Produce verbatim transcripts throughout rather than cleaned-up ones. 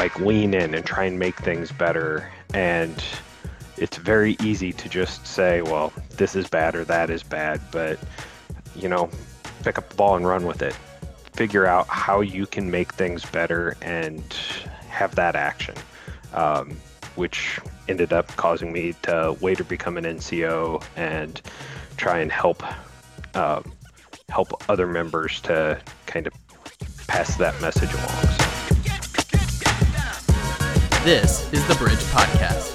like lean in and try and make things better. And it's very easy to just say, well, this is bad or that is bad, but you know, pick up the ball and run with it. Figure out how you can make things better and have that action, um, which ended up causing me to later become an N C O and try and help uh, help other members to kind of pass that message along. This is the Bridge Podcast.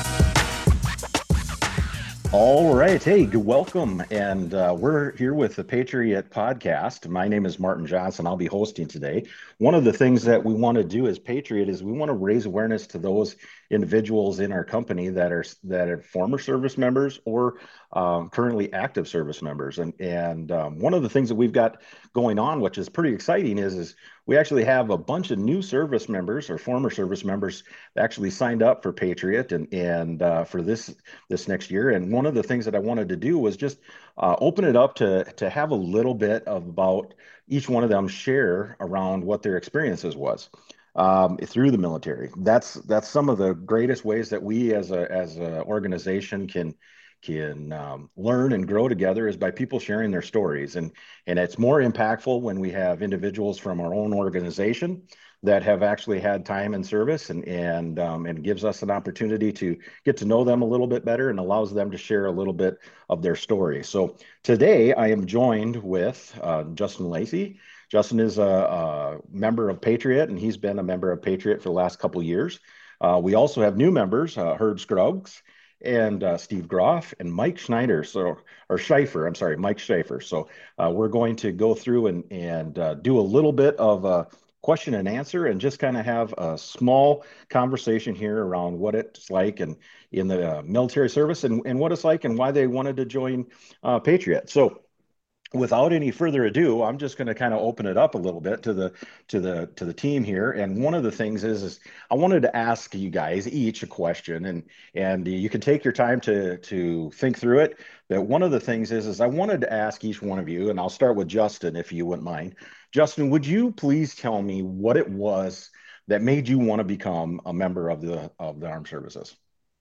All right. Hey, welcome. And uh, we're here with the Patriot Podcast. My name is Martin Johnson. I'll be hosting today. One of the things that we want to do as Patriot is we want to raise awareness to those individuals in our company that are that are former service members or um, currently active service members. And and um, one of the things that we've got going on, which is pretty exciting, is is we actually have a bunch of new service members or former service members that actually signed up for Patriot and and uh, for this this next year. And one of the things that I wanted to do was just uh, open it up to to have a little bit of about each one of them share around what their experiences was um, through the military. That's that's some of the greatest ways that we as a as an organization can can um, learn and grow together is by people sharing their stories. And and it's more impactful when we have individuals from our own organization that have actually had time in service and and um, and gives us an opportunity to get to know them a little bit better and allows them to share a little bit of their story. So today I am joined with uh, Justin Lacey. Justin is a, a member of Patriot, and he's been a member of Patriot for the last couple of years. Uh, we also have new members, uh, Herb Scruggs and uh, Steve Groff and Mike Schneider, so or Schaefer. I'm sorry, Mike Schaefer. So uh, we're going to go through and and uh, do a little bit of a question and answer and just kind of have a small conversation here around what it's like and in the uh, military service and, and what it's like and why they wanted to join uh, Patriot. So without any further ado, I'm just going to kind of open it up a little bit to the to the to the team here. And one of the things is, is I wanted to ask you guys each a question, and and you can take your time to to think through it. But one of the things is, is I wanted to ask each one of you, and I'll start with Justin, if you wouldn't mind. Justin, would you please tell me what it was that made you want to become a member of the of the armed services?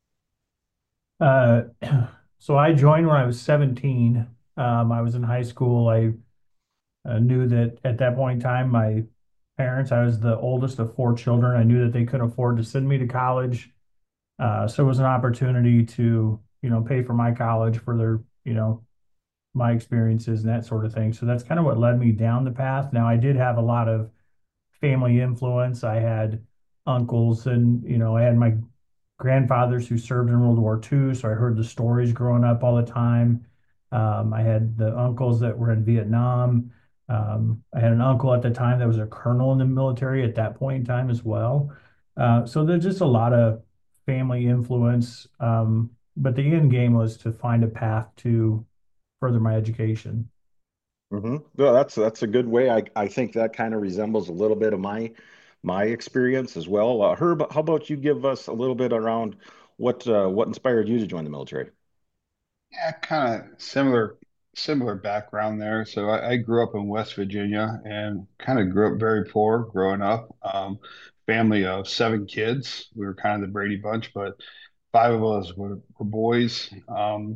Uh, so I joined when I was seventeen. Um, I was in high school. I uh, knew that at that point in time, my parents, I was the oldest of four children. I knew that they couldn't afford to send me to college. Uh, so it was an opportunity to, you know, pay for my college for their, you know, my experiences and that sort of thing. So that's kind of what led me down the path. Now, I did have a lot of family influence. I had uncles and, you know, I had my grandfathers who served in World War Two. So I heard the stories growing up all the time. Um, I had the uncles that were in Vietnam. Um, I had an uncle at the time that was a colonel in the military at that point in time as well. Uh, so there's just a lot of family influence. Um, but the end game was to find a path to further my education. Mm-hmm. Well, that's that's a good way. I I think that kind of resembles a little bit of my my experience as well. Uh, Herb, how about you give us a little bit around what uh, what inspired you to join the military? Yeah, kind of similar similar background there. So I, I grew up in West Virginia and kind of grew up very poor growing up. Um, family of seven kids. We were kind of the Brady Bunch, but five of us were, were boys. Um,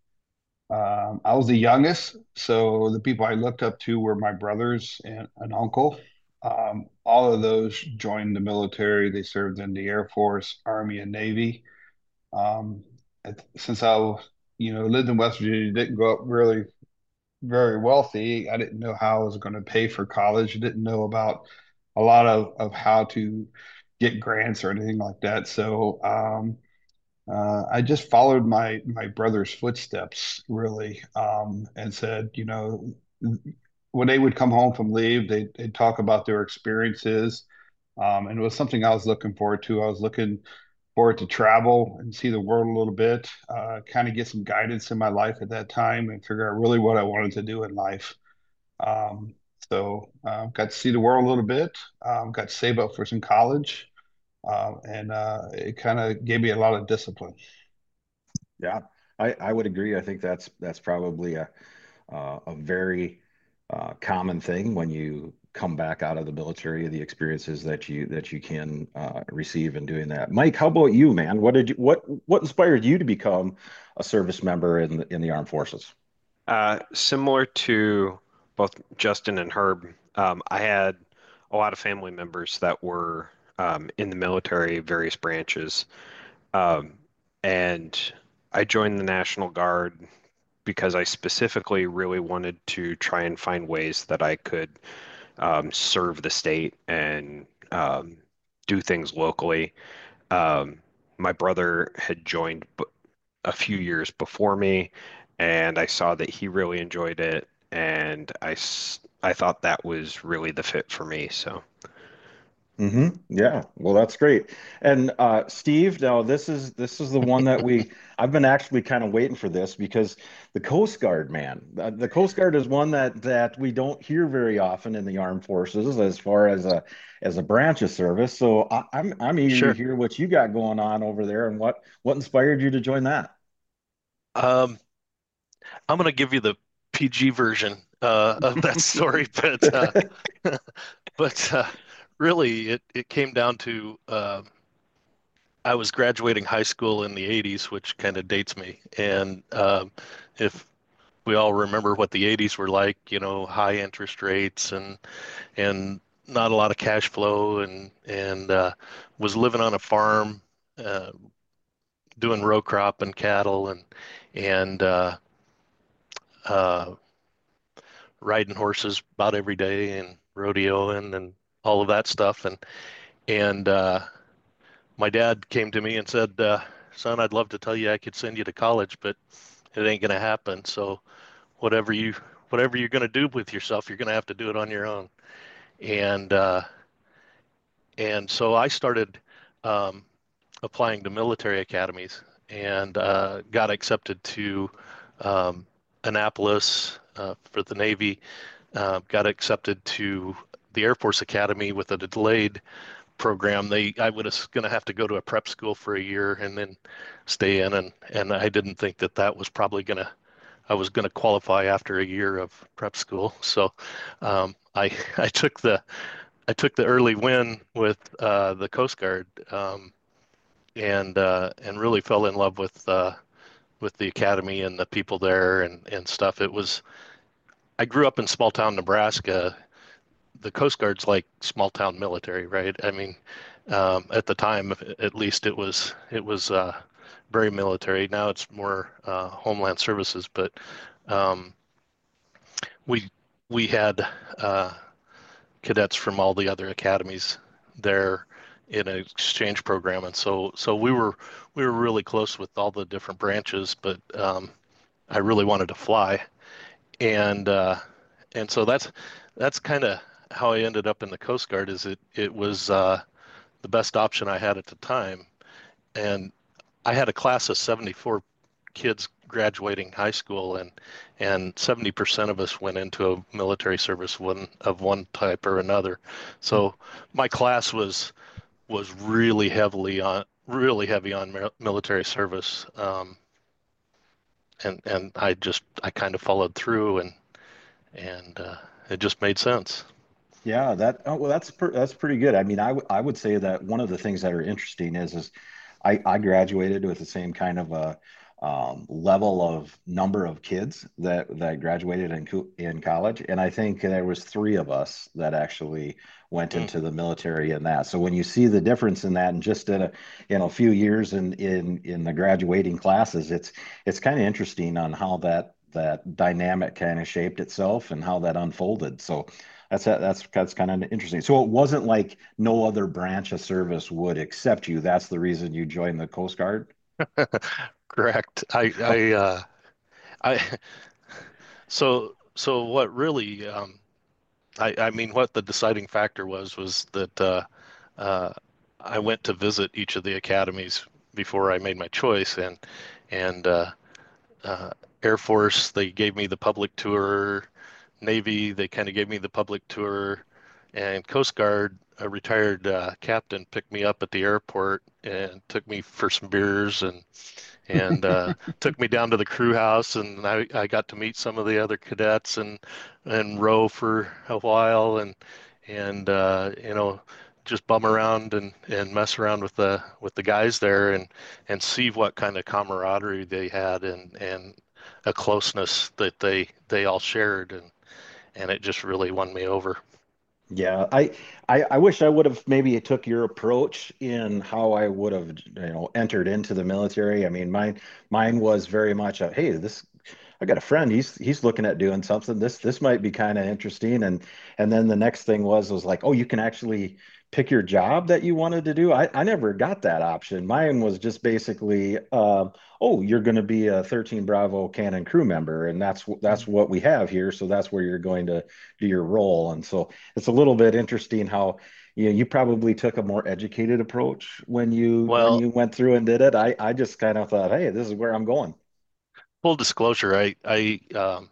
um, I was the youngest, so the people I looked up to were my brothers and an uncle. Um, all of those joined the military. They served in the Air Force, Army, and Navy. Um, it- since I, you know, lived in West Virginia, didn't grow up really very wealthy. I didn't know how I was going to pay for college. I didn't know about a lot of, of how to get grants or anything like that. So um, uh, I just followed my my brother's footsteps really, um, and said, you know, when they would come home from leave, they they'd talk about their experiences, um, and it was something I was looking forward to. I was looking forward to travel and see the world a little bit, uh, kind of get some guidance in my life at that time and figure out really what I wanted to do in life. Um, so uh, got to see the world a little bit, um, got to save up for some college, uh, and uh, it kind of gave me a lot of discipline. Yeah, I, I would agree. I think that's that's probably a uh, a very uh, common thing when you come back out of the military, the experiences that you that you can uh, receive in doing that. Mike, how about you, man? What did you what what inspired you to become a service member in the, in the armed forces? Uh, similar to both Justin and Herb, um, I had a lot of family members that were um, in the military, various branches, um, and I joined the National Guard because I specifically really wanted to try and find ways that I could um, serve the state and um, do things locally. Um, my brother had joined b- a few years before me, and I saw that he really enjoyed it, and I, s- I thought that was really the fit for me. So, Hmm. Yeah, well, that's great. And uh, Steve, now this is this is the one that we I've been actually kind of waiting for this because the Coast Guard, man, the, the Coast Guard is one that that we don't hear very often in the armed forces as far as a as a branch of service. So I, I'm I'm eager to Sure. hear what you got going on over there and what what inspired you to join that. Um, I'm going to give you the P G version uh, of that story, but uh, but uh, really, it it came down to uh, I was graduating high school in the eighties, which kind of dates me. And um, if we all remember what the eighties were like, you know, high interest rates and and not a lot of cash flow, and and uh, was living on a farm, uh, doing row crop and cattle, and and uh, uh, riding horses about every day and rodeoing and all of that stuff. And and uh, my dad came to me and said, uh, "Son, I'd love to tell you I could send you to college, but it ain't gonna happen. So whatever you whatever you're gonna do with yourself, you're gonna have to do it on your own." And uh, and so I started um, applying to military academies and uh, got accepted to um, Annapolis uh, for the Navy. Uh, got accepted to the Air Force Academy with a delayed program. They I was going to have to go to a prep school for a year and then stay in, and and I didn't think that that was probably going to I was going to qualify after a year of prep school. So um, I I took the I took the early win with uh, the Coast Guard, um, and uh, and really fell in love with uh, with the academy and the people there and and stuff. It was I grew up in small town Nebraska. The Coast Guard's like small town military, right? I mean, um, at the time, at least, it was it was uh, very military. Now it's more uh, Homeland Services, but um, we we had uh, cadets from all the other academies there in an exchange program, and so so we were we were really close with all the different branches. But um, I really wanted to fly, and uh, and so that's that's kind of how I ended up in the Coast Guard. Is it it was uh, the best option I had at the time, and I had a class of seventy-four kids graduating high school, and and seventy percent of us went into a military service one of one type or another. So my class was was really heavily on really heavy on military service, um, and and I just I kind of followed through, and and uh, it just made sense. Yeah, that oh, well, that's per, that's pretty good. I mean, I w- I would say that one of the things that are interesting is is I I graduated with the same kind of a um, level of number of kids that that graduated in co- in college, and I think there was three of us that actually went Mm. into the military in that. So when you see the difference in that, and just in a in a few years in in in the graduating classes, it's it's kind of interesting on how that that dynamic kind of shaped itself and how that unfolded. So. That's that's that's kind of interesting. So it wasn't like no other branch of service would accept you. That's the reason you joined the Coast Guard. Correct. I I uh, I so so what really um, I, I mean, what the deciding factor was was that uh, uh, I went to visit each of the academies before I made my choice, and and uh, uh, Air Force, they gave me the public tour. Navy, they kind of gave me the public tour, and Coast Guard, a retired uh, captain, picked me up at the airport and took me for some beers and and uh, took me down to the crew house, and I, I got to meet some of the other cadets and and row for a while, and and uh, you know, just bum around and, and mess around with the with the guys there and and see what kind of camaraderie they had and and a closeness that they they all shared and and it just really won me over. Yeah, I, I I wish I would have maybe took your approach in how I would have, you know, entered into the military. I mean, mine mine was very much a, hey, this I got a friend, he's he's looking at doing something. This this might be kind of interesting. And and then the next thing was was like, oh, you can actually pick your job that you wanted to do. I, I never got that option. Mine was just basically, uh, oh, you're going to be a thirteen Bravo Cannon crew member, and that's that's what we have here. So that's where you're going to do your role. And so it's a little bit interesting how you know, you probably took a more educated approach when you when Well, you went through and did it. I I just kind of thought, hey, this is where I'm going. full disclosure, I I um,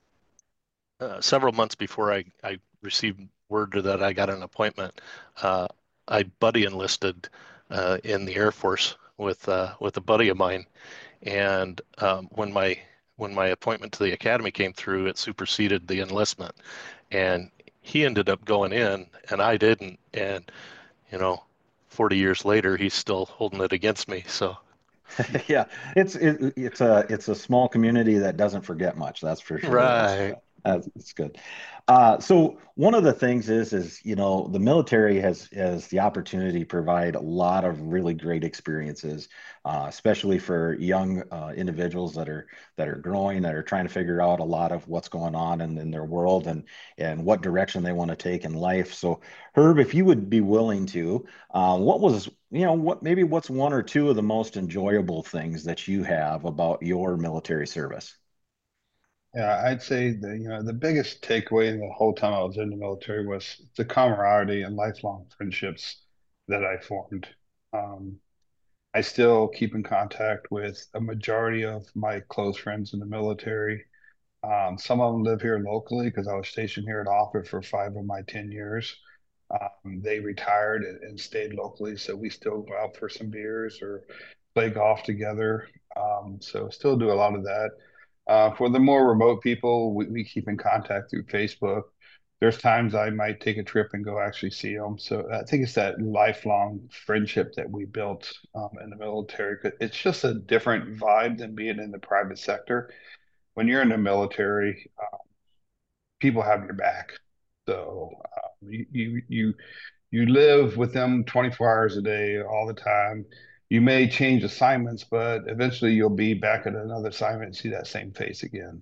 uh, several months before I I received word that I got an appointment, uh, I buddy enlisted uh, in the Air Force with uh, with a buddy of mine. And um, when my when my appointment to the academy came through, it superseded the enlistment, and he ended up going in, and I didn't. And you know, forty years later, he's still holding it against me. So Yeah, it's it, it's a it's a small community that doesn't forget much. That's for sure. That's right. that's, that's good. Uh, so one of the things is is you know the military has has the opportunity to provide a lot of really great experiences, uh, especially for young uh, individuals that are that are growing, that are trying to figure out a lot of what's going on in, in their world and and what direction they want to take in life. So Herb, if you would be willing to. Uh, what was, you know, what maybe what's one or two of the most enjoyable things that you have about your military service? Yeah, I'd say the you know the biggest takeaway in the whole time I was in the military was the camaraderie and lifelong friendships that I formed. Um, I still keep in contact with a majority of my close friends in the military. Um, some of them live here locally because I was stationed here at Offutt for five of my ten years. Um, they retired and, and stayed locally, so we still go out for some beers or play golf together. Um, so still do a lot of that. Uh, for the more remote people, we, we keep in contact through Facebook. There's times I might take a trip and go actually see them. So I think it's that lifelong friendship that we built um, in the military. It's just a different vibe than being in the private sector. When you're in the military, uh, people have your back. So uh, you, you you you live with them twenty-four hours a day, all the time. You may change assignments, but eventually you'll be back at another assignment and see that same face again.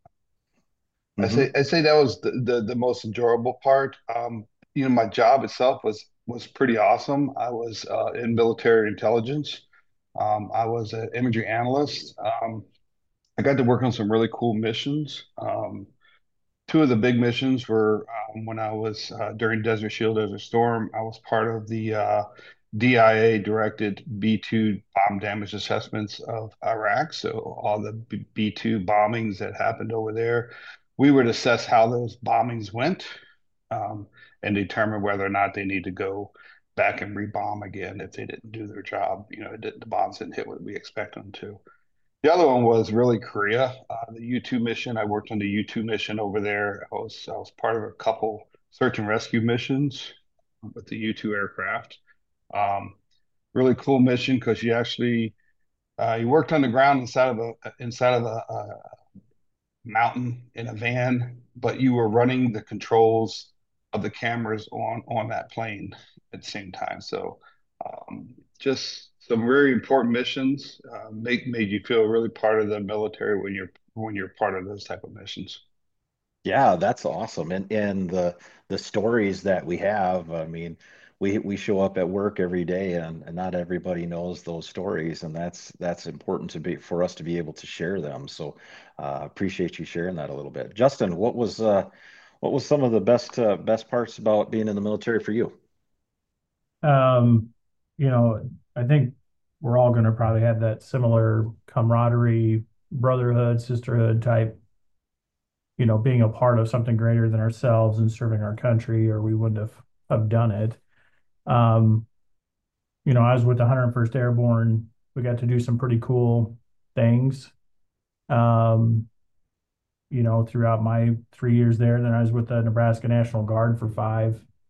I say Hmm. I say that was the the, the most enjoyable part. Um, you know, my job itself was was pretty awesome. I was uh, in military intelligence. Um, I was an imagery analyst. Um, I got to work on some really cool missions. Um, two of the big missions were um, when I was uh, during Desert Shield, Desert Storm. I was part of the uh, D I A directed B two bomb damage assessments of Iraq. So all the B two bombings that happened over there, we would assess how those bombings went um, and determine whether or not they need to go back and rebomb again if they didn't do their job. You know, it didn't, the bombs didn't hit what we expect them to. The other one was really Korea, uh, the U two mission. I worked on the U two mission over there. I was I was part of a couple search and rescue missions with the U two aircraft. Um, Really cool mission because you actually uh, you worked on the ground inside of a inside of a, a mountain in a van, but you were running the controls of the cameras on on that plane at the same time. So um, just some very important missions uh, make made you feel really part of the military when you're when you're part of those type of missions. Yeah, that's awesome. And and the the stories that we have, I mean, we we show up at work every day and, and not everybody knows those stories, and that's that's important to be for us to be able to share them. So uh appreciate you sharing that a little bit. Justin, what was uh what was some of the best uh, best parts about being in the military for you? Um, you know, I think we're all going to probably have that similar camaraderie, brotherhood, sisterhood type, you know, being a part of something greater than ourselves and serving our country, or we wouldn't have, have done it. Um, you know, I was with the one hundred first Airborne. We got to do some pretty cool things, um, you know, throughout my three years there. Then I was with the Nebraska National Guard for five.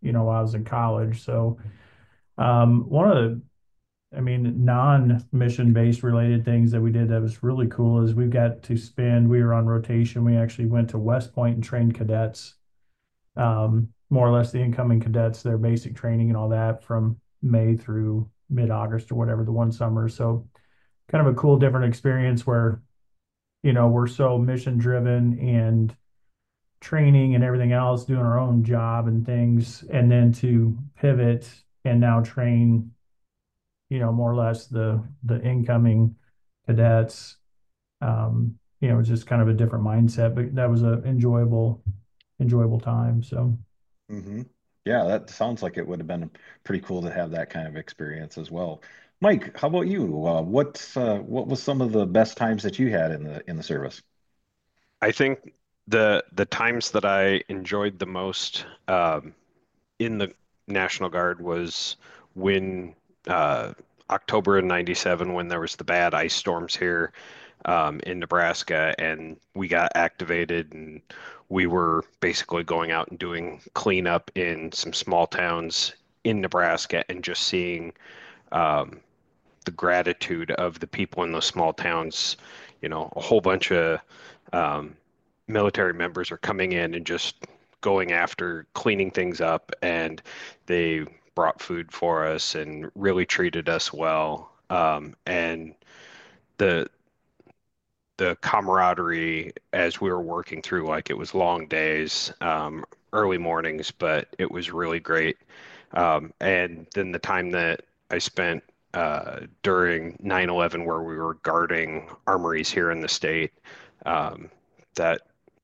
you know, while I was in college. So um, one of the I mean, non-mission based related things that we did that was really cool is we got to spend, we were on rotation. We actually went to West Point and trained cadets, um, more or less the incoming cadets, their basic training and all that from May through mid-August or whatever, the one summer. So kind of a cool, different experience where, you know, we're so mission driven and training and everything else, doing our own job and things, and then to pivot and now train, you know, more or less the the incoming cadets. Um, you know, it's just kind of a different mindset, but that was a enjoyable, enjoyable time. So Hmm. Yeah, that sounds like it would have been pretty cool to have that kind of experience as well. Mike, how about you? Uh, what uh, what was some of the best times that you had in the in the service? I think the the times that I enjoyed the most um, in the National Guard was when uh, October of ninety-seven, when there was the bad ice storms here um, in Nebraska, and we got activated, and we were basically going out and doing cleanup in some small towns in Nebraska, and just seeing um, the gratitude of the people in those small towns. You know, a whole bunch of um, military members are coming in and just going after cleaning things up, and they brought food for us and really treated us well. Um, and the the camaraderie as we were working through, like, it was long days, um, early mornings, but it was really great. Um, and then the time that I spent uh, during nine eleven, where we were guarding armories here in the state, um, that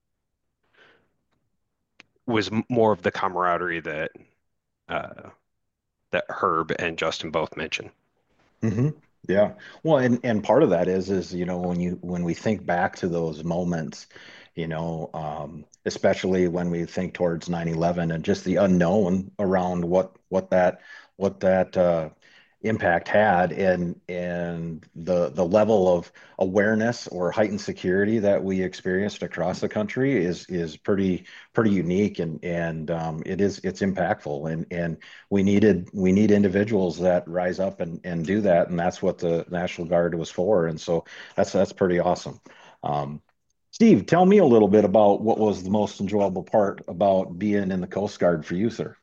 was m- more of the camaraderie that uh, that Herb and Justin both mentioned. Hmm. Yeah. Well, and and part of that is is you know when you when we think back to those moments, you know, um, especially when we think towards nine eleven and just the unknown around what what that what that uh, impact had, and and the the level of awareness or heightened security that we experienced across the country is is pretty pretty unique, and and um, it is it's impactful, and and we needed we need individuals that rise up and and do that, and that's what the National Guard was for, and so that's that's pretty awesome. Um, Steve, tell me a little bit about what was the most enjoyable part about being in the Coast Guard for you, sir.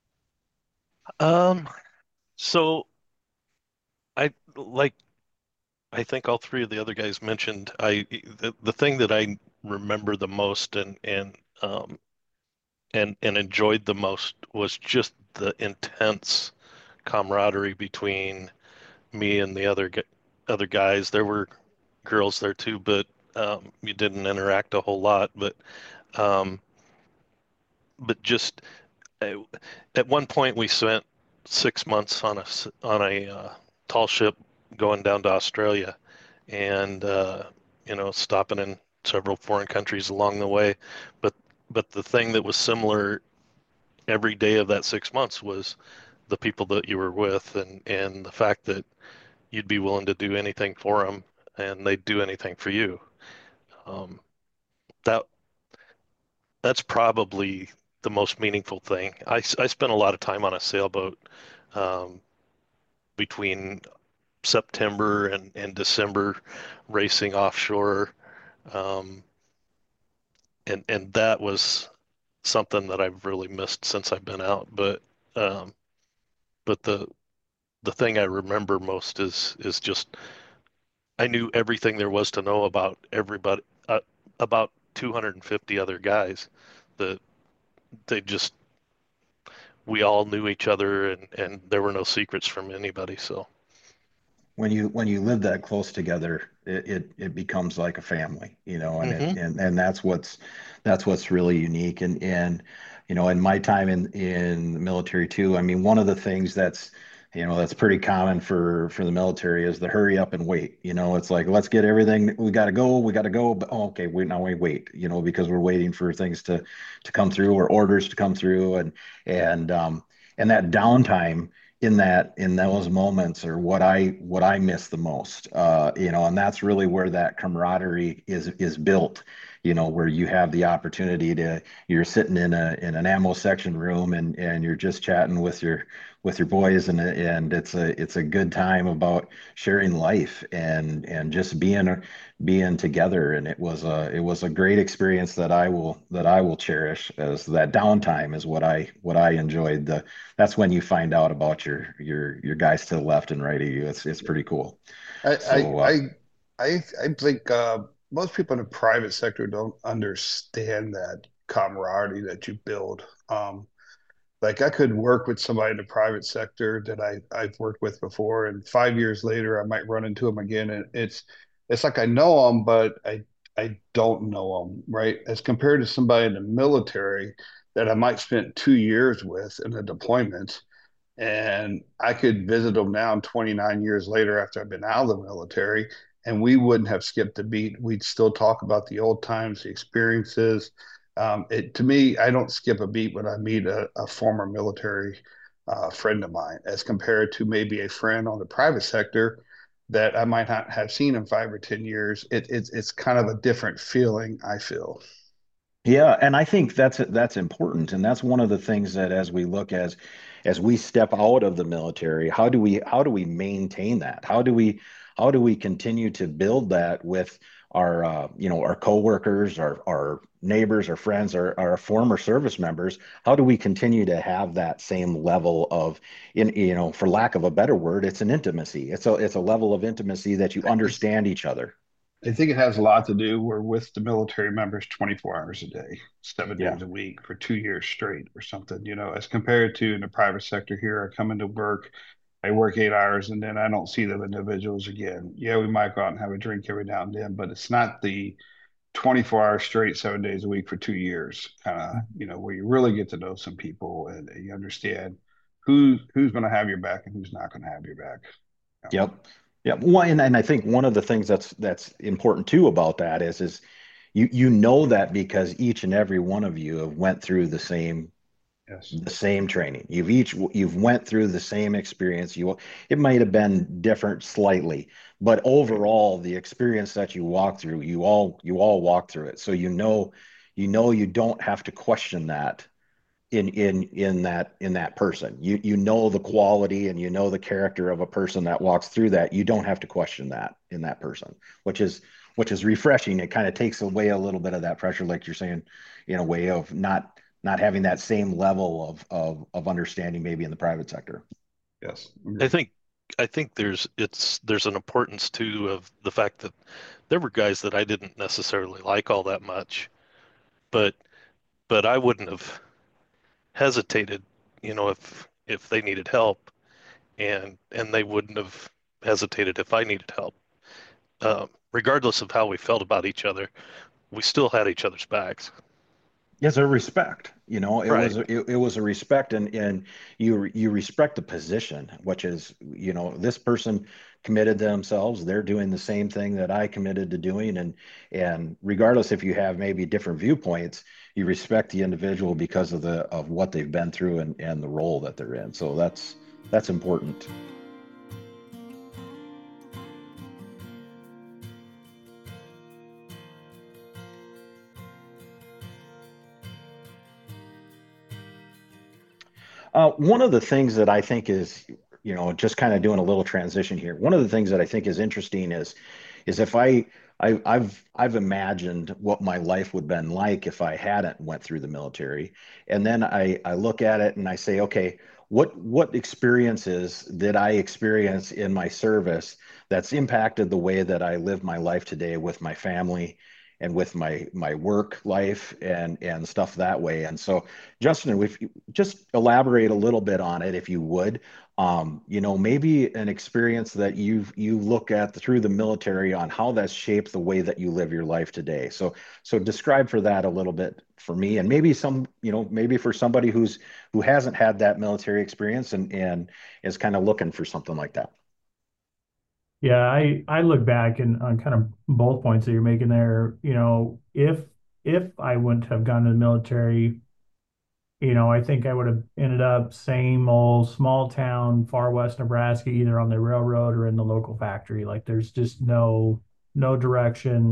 Um, so I like I think all three of the other guys mentioned I the, the thing that I remember the most and and um and and enjoyed the most was just the intense camaraderie between me and the other gu- other guys. There were girls there too, but um, you didn't interact a whole lot. But um, but just uh, at one point we spent six months on a s- on a uh, tall ship going down to Australia, and uh, you know stopping in several foreign countries along the way. But but the thing that was similar every day of that six months was the people that you were with, and and the fact that you'd be willing to do anything for them, and they'd do anything for you. Um, that that's probably the most meaningful thing. I, I spent a lot of time on a sailboat um, between September and, and December racing offshore. Um, and, and that was something that I've really missed since I've been out. But um, but the the thing I remember most is is just I knew everything there was to know about everybody, uh, about two hundred fifty other guys. That they just we all knew each other, and and there were no secrets from anybody. So When you when you live that close together, it, it it becomes like a family, you know, and it hmm and and that's what's that's what's really unique. And and you know, in my time in in the military too, I mean, one of the things that's you know that's pretty common for for the military is the hurry up and wait. You know, it's like let's get everything, we got to go, we got to go, but oh, okay, wait, now we wait, you know, because we're waiting for things to to come through, or orders to come through, and and um and that downtime in that in those moments are what I what I miss the most. Uh, you know, and that's really where that camaraderie is is built. you know, where you have the opportunity to, you're sitting in a in an ammo section room and and you're just chatting with your with your boys, and and it's a it's a good time about sharing life and and just being being together. And it was a it was a great experience that I will that I will cherish, as that downtime is what I what I enjoyed. The That's when you find out about your your your guys to the left and right of you. It's it's pretty cool. I I So uh, I I, I think uh, most people in the private sector don't understand that camaraderie that you build. Um, like I could work with somebody in the private sector that I I've worked with before, and five years later I might run into them again, and it's it's like I know them, but I I don't know them, right? As compared to somebody in the military that I might spend two years with in a deployment, and I could visit them now twenty-nine years later after I've been out of the military, and we wouldn't have skipped a beat. We'd still talk about the old times, the experiences. Um, it to me, I don't skip a beat when I meet a, a former military uh, friend of mine, as compared to maybe a friend on the private sector that I might not have seen in five or ten years. It, it's it's kind of a different feeling, I feel. yeah, and I think that's that's important, and that's one of the things that as we look as as we step out of the military, how do we how do we maintain that? How do we how do we continue to build that with our uh, you know our coworkers, our our neighbors, our friends, our our former service members? How do we continue to have that same level of, in you know, for lack of a better word, it's an intimacy. It's a it's a level of intimacy that you I, understand each other. I think it has a lot to do. We're with the military members twenty-four hours a day, seven Yeah. days a week for two years straight or something, you know, as compared to in the private sector here. I come into work, I work eight hours, and then I don't see them individuals again. Yeah, we might go out and have a drink every now and then, but it's not the twenty-four hours straight, seven days a week for two years, kind of, you know, where you really get to know some people and, and you understand who who's going to have your back and who's not going to have your back. You know? Yep. Yep. One, and, and I think one of the things that's that's important too about that is is you you know that because each and every one of you have went through the same Yes. the same training. You've each you've went through the same experience. You It might have been different slightly, but overall the experience that you walk through, you all you all walk through it. So you know you know you don't have to question that in in in that in that person. You you know the quality and you know the character of a person that walks through that. You don't have to question that in that person, which is which is refreshing. It kind of takes away a little bit of that pressure, like you're saying, in a way of not not having that same level of of of understanding maybe in the private sector. Yes. I Agreed. think I think there's it's there's an importance too of the fact that there were guys that I didn't necessarily like all that much, but but I wouldn't have hesitated, you know, if if they needed help, and and they wouldn't have hesitated if I needed help. Um, regardless of how we felt about each other, we still had each other's backs. Yes, a respect. You know, it Right. was it, it was a respect, and and you you respect the position, which is, you know, this person committed themselves. They're doing the same thing that I committed to doing, and and regardless if you have maybe different viewpoints, you respect the individual because of the of what they've been through and and the role that they're in. So that's that's important. Uh, one of the things that I think is, you know, just kind of doing a little transition here. One of the things that I think is interesting is, is if I, I, I've, I've imagined what my life would have been like if I hadn't went through the military, and then I, I look at it and I say, okay, what, what experiences did I experience in my service that's impacted the way that I live my life today with my family and with my my work life and and stuff that way. And so, Justin, if you just elaborate a little bit on it, if you would, um, you know, maybe an experience that you you look at through the military on how that's shaped the way that you live your life today. So, so describe for that a little bit for me, and maybe some, you know, maybe for somebody who's who hasn't had that military experience and and is kind of looking for something like that. Yeah, I I look back and on kind of both points that you're making there. You know, if if I wouldn't have gone to the military, you know, I think I would have ended up same old small town, far west Nebraska, either on the railroad or in the local factory. Like there's just no no direction,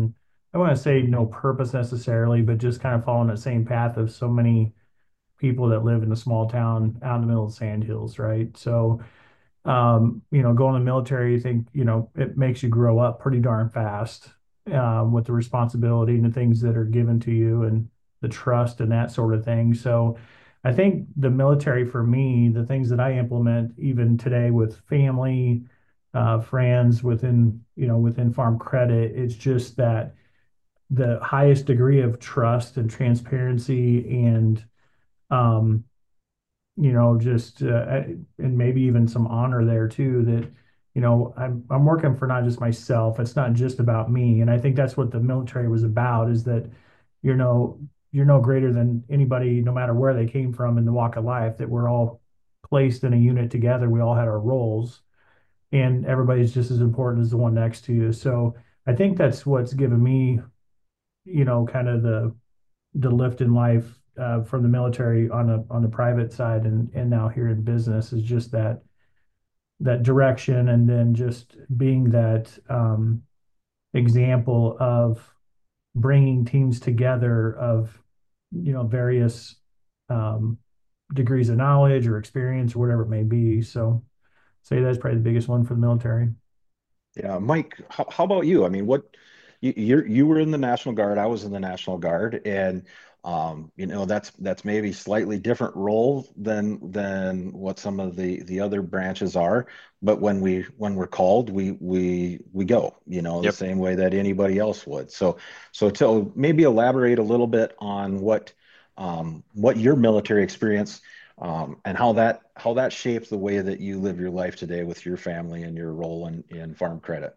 I want to say no purpose necessarily, but just kind of following the same path of so many people that live in a small town out in the middle of sand hills, right? So, um, you know, going to the military, I think, you know, it makes you grow up pretty darn fast, um, with the responsibility and the things that are given to you and the trust and that sort of thing. So I think the military for me, the things that I implement even today with family, uh, friends within, you know, within Farm Credit, it's just that the highest degree of trust and transparency and, um, you know, just uh, and maybe even some honor there too. That, you know, I'm I'm working for not just myself. It's not just about me. And I think that's what the military was about, is that, you know, you're no greater than anybody, no matter where they came from in the walk of life, that we're all placed in a unit together. We all had our roles, and everybody's just as important as the one next to you. So I think that's what's given me, you know, kind of the the lift in life, uh, from the military on the on the private side, and and now here in business, is just that that direction, and then just being that, um, example of bringing teams together of, you know, various, um, degrees of knowledge or experience or whatever it may be. So say that's probably the biggest one for the military. Yeah, Mike, how, how about you? I mean, what you you're, you were in the National Guard, I was in the National Guard, and um, you know, that's that's maybe slightly different role than than what some of the the other branches are. But when we when we're called, we we we go, you know, the Yep. same way that anybody else would. So so to maybe elaborate a little bit on what um, what your military experience, um, and how that how that shapes the way that you live your life today with your family and your role in, in Farm Credit.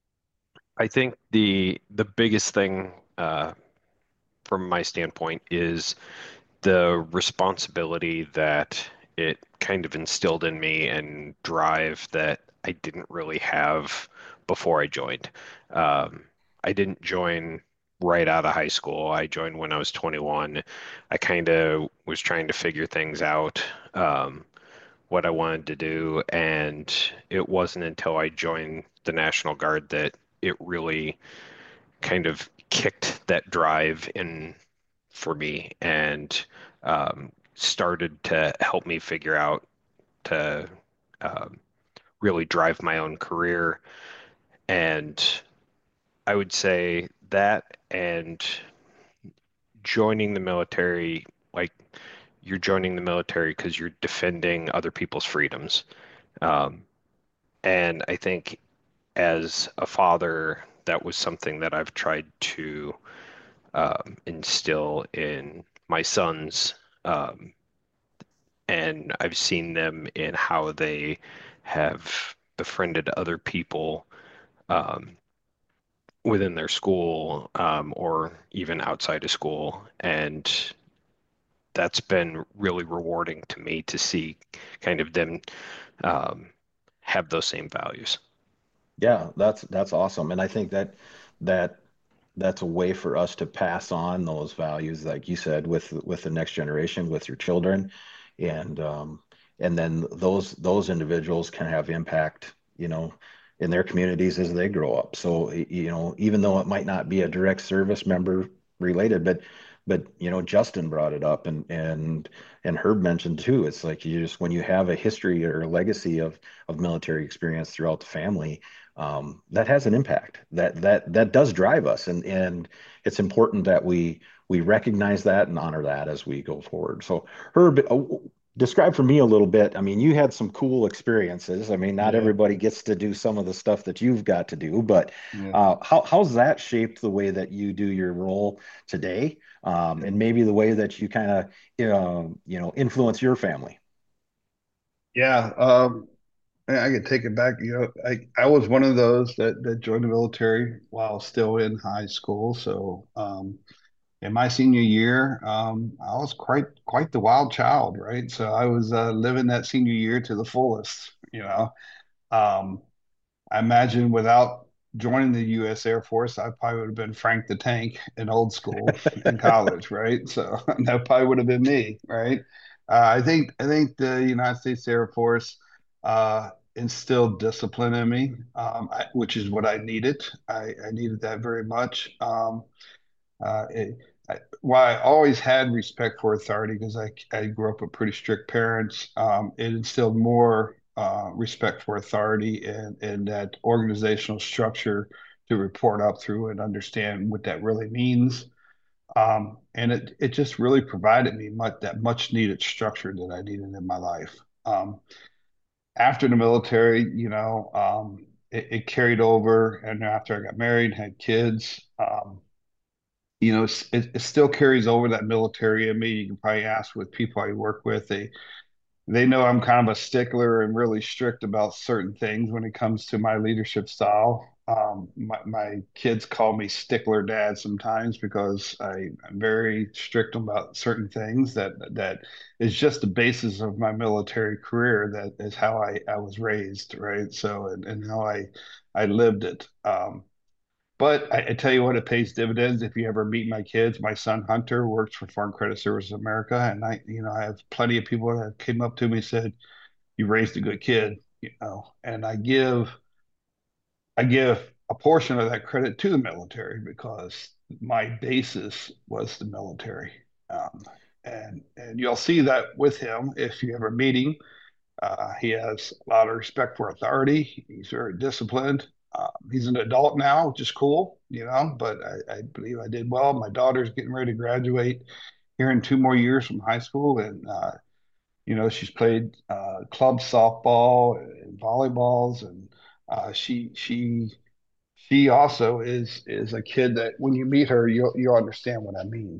I think the the biggest thing uh, from my standpoint is the responsibility that it kind of instilled in me and drive that I didn't really have before I joined. Um, I didn't join right out of high school. I joined when I was twenty-one. I kind of was trying to figure things out, um, what I wanted to do, and it wasn't until I joined the National Guard that it really kind of kicked that drive in for me and um, started to help me figure out to um, really drive my own career. And I would say that and joining the military, like you're joining the military because you're defending other people's freedoms. Um, and I think as a father, that was something that I've tried to um, instill in my sons. Um, and I've seen them in how they have befriended other people um, within their school um, or even outside of school. And that's been really rewarding to me to see kind of them um, have those same values. Yeah, that's that's awesome. And I think that that that's a way for us to pass on those values, like you said, with with the next generation, with your children, and um, and then those those individuals can have impact, you know, in their communities as they grow up. So, y- you know, even though it might not be a direct service member related, but but you know, Justin brought it up, and and and Herb mentioned too. It's like you just when you have a history or a legacy of of military experience throughout the family, um, that has an impact. That that that does drive us, and and it's important that we we recognize that and honor that as we go forward. So, Herb, uh, describe for me a little bit. I mean, you had some cool experiences. I mean, not Yeah, everybody gets to do some of the stuff that you've got to do, but yeah. uh, how how's that shaped the way that you do your role today, um, and maybe the way that you kind of um, you know influence your family? Yeah, um, I I could take it back. You know, I, I was one of those that, that joined the military while still in high school. So, um, in my senior year, um, I was quite quite the wild child, right? So I was uh, living that senior year to the fullest, you know. Um, I imagine without joining the U S Air Force, I probably would have been Frank the Tank in old school in college, right? So that probably would have been me, right? Uh, I think I think the United States Air Force. Uh, instilled discipline in me, um, I, which is what I needed. I, I needed that very much. Um, uh, it, I, while I always had respect for authority because I, I grew up with pretty strict parents, um, it instilled more uh, respect for authority and, and that organizational structure to report up through and understand what that really means. Um, and it it just really provided me much that much needed structure that I needed in my life. Um, after the military, you know, um, it, it carried over, and after I got married, had kids, um, you know, it, it still carries over that military in me. You can probably ask with people I work with, they they know I'm kind of a stickler and really strict about certain things when it comes to my leadership style. Um, my, my kids call me stickler dad sometimes because I, I'm very strict about certain things that that is just the basis of my military career. That is how I, I was raised, right? So and, and how I I lived it. Um, but I, I tell you what, it pays dividends. If you ever meet my kids, my son Hunter works for Farm Credit Service America, and I, you know, I have plenty of people that came up to me and said, "You raised a good kid," you know, and I give I give a portion of that credit to the military because my basis was the military, um, and and you'll see that with him if you ever meet him. Uh, he has a lot of respect for authority. He's very disciplined. Um, he's an adult now, which is cool, you know, but I, I believe I did well. My daughter's getting ready to graduate here in two more years from high school. And, uh, you know, she's played uh, club softball and volleyballs. And uh, she, she, she also is, is a kid that when you meet her, you'll, you'll understand what I mean.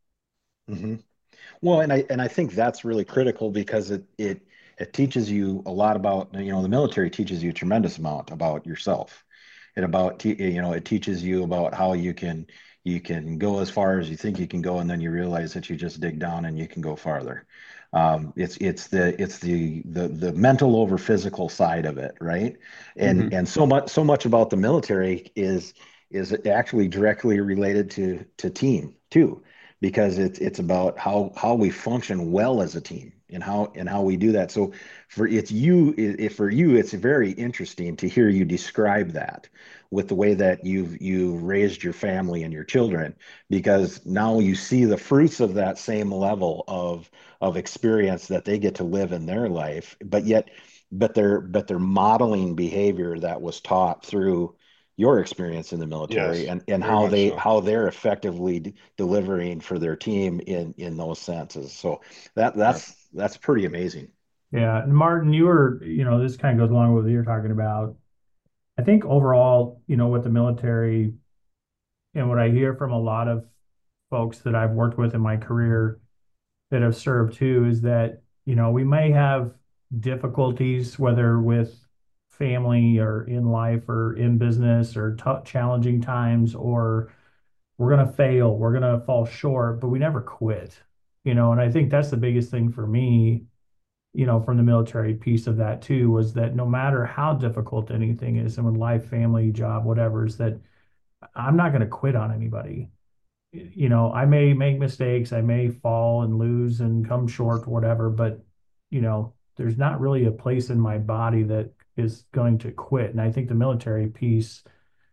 Hmm. Well, and I and I think that's really critical because it it it teaches you a lot about, you know, the military teaches you a tremendous amount about yourself and about te- you know, it teaches you about how you can you can go as far as you think you can go, and then you realize that you just dig down and you can go farther. Um, it's it's the it's the the the mental over physical side of it, right? And Hmm. and so much so much about the military is is actually directly related to to team too, because it's it's about how how we function well as a team and how and how we do that. So for it's you if for you it's very interesting to hear you describe that with the way that you've you've raised your family and your children, because now you see the fruits of that same level of of experience that they get to live in their life, but yet but they're but they're modeling behavior that was taught through your experience in the military, Yes, and and very how much they so. how they're effectively d- delivering for their team in in those senses. So that that's Yes. that's pretty amazing. Yeah, and Martin, you were, you know, this kind of goes along with what you're talking about. I think overall, you know, with the military and what I hear from a lot of folks that I've worked with in my career that have served too is that, you know, we may have difficulties, whether with family or in life or in business or t challenging times, or we're going to fail, we're going to fall short, but we never quit, you know, and I think that's the biggest thing for me, you know, from the military piece of that too, was that no matter how difficult anything is, and with life, family, job, whatever, is that I'm not going to quit on anybody. You know, I may make mistakes, I may fall and lose and come short, whatever, but you know, there's not really a place in my body that is going to quit. And I think the military piece,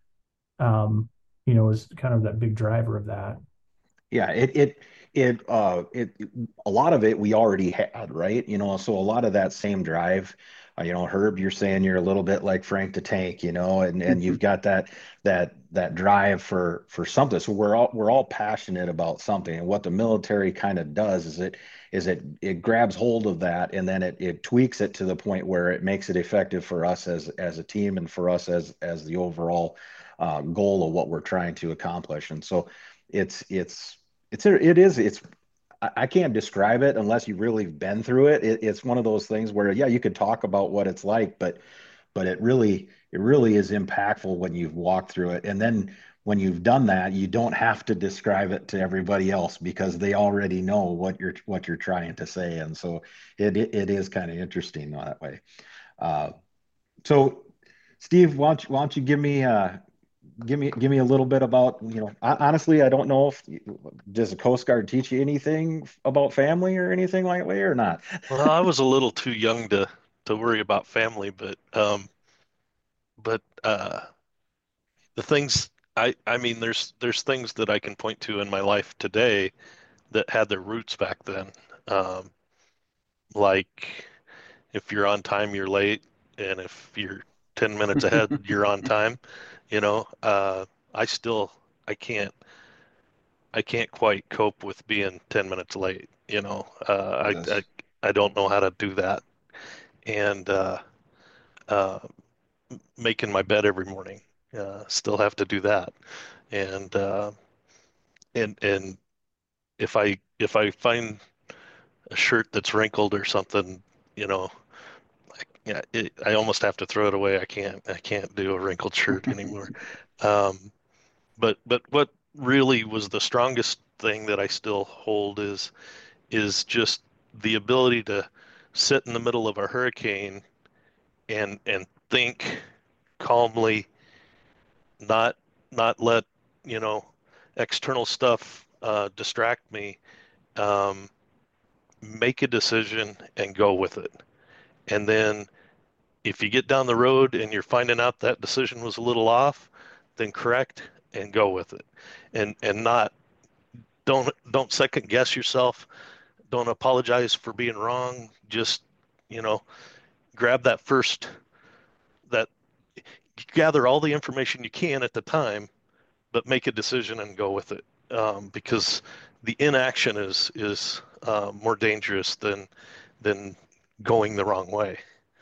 um, you know, is kind of that big driver of that. Yeah, it it it uh it a lot of it we already had, right? You know, so a lot of that same drive, uh, you know, Herb, you're saying you're a little bit like Frank the Tank, you know, and and you've got that that that drive for for something. So we're all we're all passionate about something. And what the military kind of does is it is it it grabs hold of that, and then it it tweaks it to the point where it makes it effective for us as as a team and for us as as the overall uh, goal of what we're trying to accomplish. And so it's it's it's it is it's I I can't describe it unless you've really been through it. it. It's one of those things where, yeah, you could talk about what it's like, but but it really it really is impactful when you've walked through it. And then when you've done that, you don't have to describe it to everybody else because they already know what you're what you're trying to say. And so it it, it is kind of interesting that way. Uh, so Steve, why don't you, why don't you give me uh, give me give me a little bit about, you know, honestly, I don't know if does the Coast Guard teach you anything about family or anything like that or not. Well, I was a little too young to to worry about family, but um, but uh, the things I I mean, there's there's things that I can point to in my life today that had their roots back then. Um, like if you're on time, you're late, and if you're ten minutes ahead, you're on time. You know, uh, I still I can't I can't quite cope with being ten minutes late. You know, uh, I, I Yes. I don't know how to do that, and uh, uh, making my bed every morning, uh, still have to do that, and uh, and and if I if I find a shirt that's wrinkled or something, you know, yeah, it, I almost have to throw it away. I can't I can't do a wrinkled shirt anymore. Um, but but what really was the strongest thing that I still hold is is just the ability to sit in the middle of a hurricane and and think calmly, not not let, you know, external stuff uh, distract me. Um, Make a decision and go with it. And then if you get down the road and you're finding out that decision was a little off, then correct and go with it. And and not don't don't second guess yourself. Don't apologize for being wrong. Just, you know, grab that first that gather all the information you can at the time, but make a decision and go with it. Um, because the inaction is is uh, more dangerous than than going the wrong way.